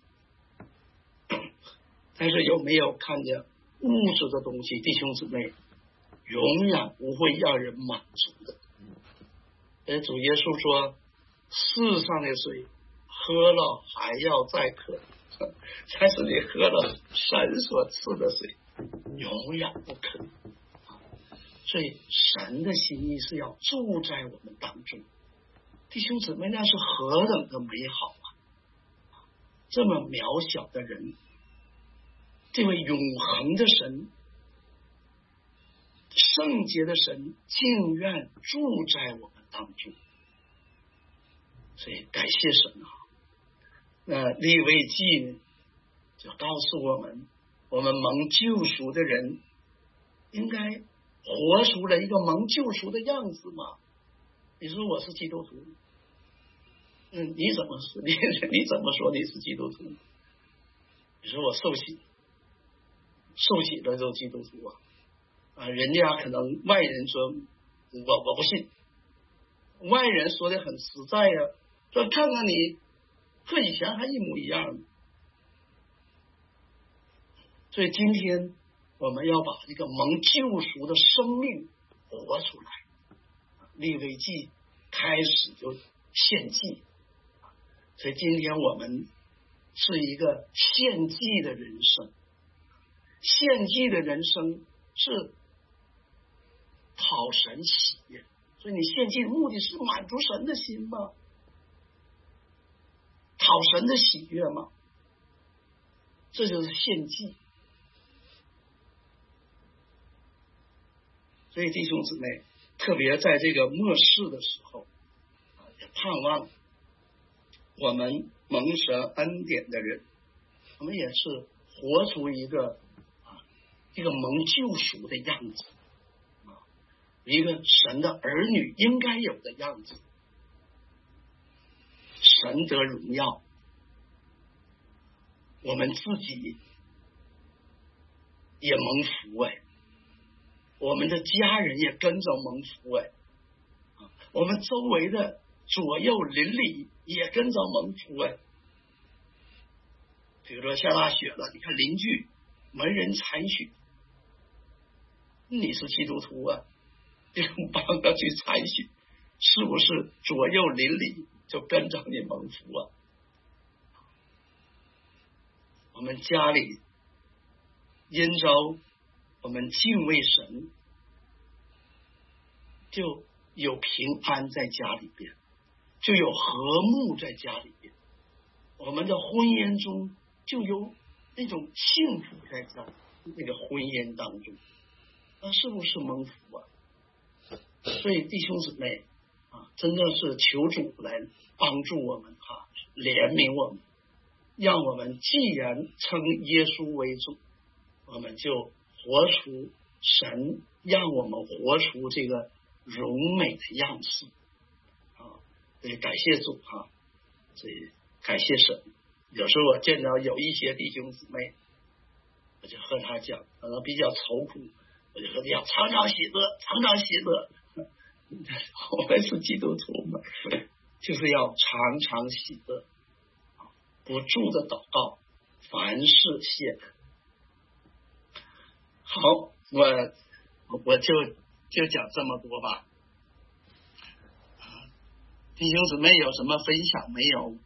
但是有没有看见物质的东西，弟兄姊妹，永远不会让人满足的。主耶稣说，世上的水喝了还要再渴，但是你喝了神所赐的水，永远不渴。所以神的心意是要住在我们当中，弟兄姊妹，那是何等的美好这么渺小的人，这位永恒的神，圣洁的神，竟愿住在我们当中。所以感谢神那利未记呢，就告诉我们，我们蒙救赎的人应该活出了一个蒙救赎的样子嘛。你说我是基督徒，你怎么说？你怎么说你是基督徒？你说我受洗了就是基督徒人家可能外人说我不信，外人说的很实在说看看你和以前还一模一样。所以今天我们要把这个蒙救赎的生命活出来。利未记开始就献祭，所以今天我们是一个献祭的人生。献祭的人生是讨神喜悦，所以你献祭的目的是满足神的心吗？讨神的喜悦吗？这就是献祭。所以弟兄姊妹，特别在这个末世的时候也盼望我们蒙神恩典的人，我们也是活出一个蒙救赎的样子一个神的儿女应该有的样子。神得荣耀，我们自己也蒙福我们的家人也跟着蒙福我们周围的左右邻里也跟着蒙福比如说下大雪了，你看邻居没人参许，你是基督徒就帮他去参许，是不是左右邻里就跟着你蒙福我们家里因着我们敬畏神，就有平安在家里边，就有和睦在家里边，我们的婚姻中就有那种幸福在那个婚姻当中，那是不是蒙福啊？所以弟兄姊妹啊，真的是求主来帮助我们啊，怜悯我们，让我们既然称耶稣为主，我们就活出神让我们活出这个荣美的样式啊！对，感谢主啊！所以感谢神。有时候我见到有一些弟兄姊妹，我就和他讲，可能比较愁苦，我就和他讲，常常喜乐，常常喜乐。我们是基督徒嘛，就是要常常喜乐，不住的祷告，凡事谢恩。好，我就讲这么多吧。弟兄姊妹有什么分享没有？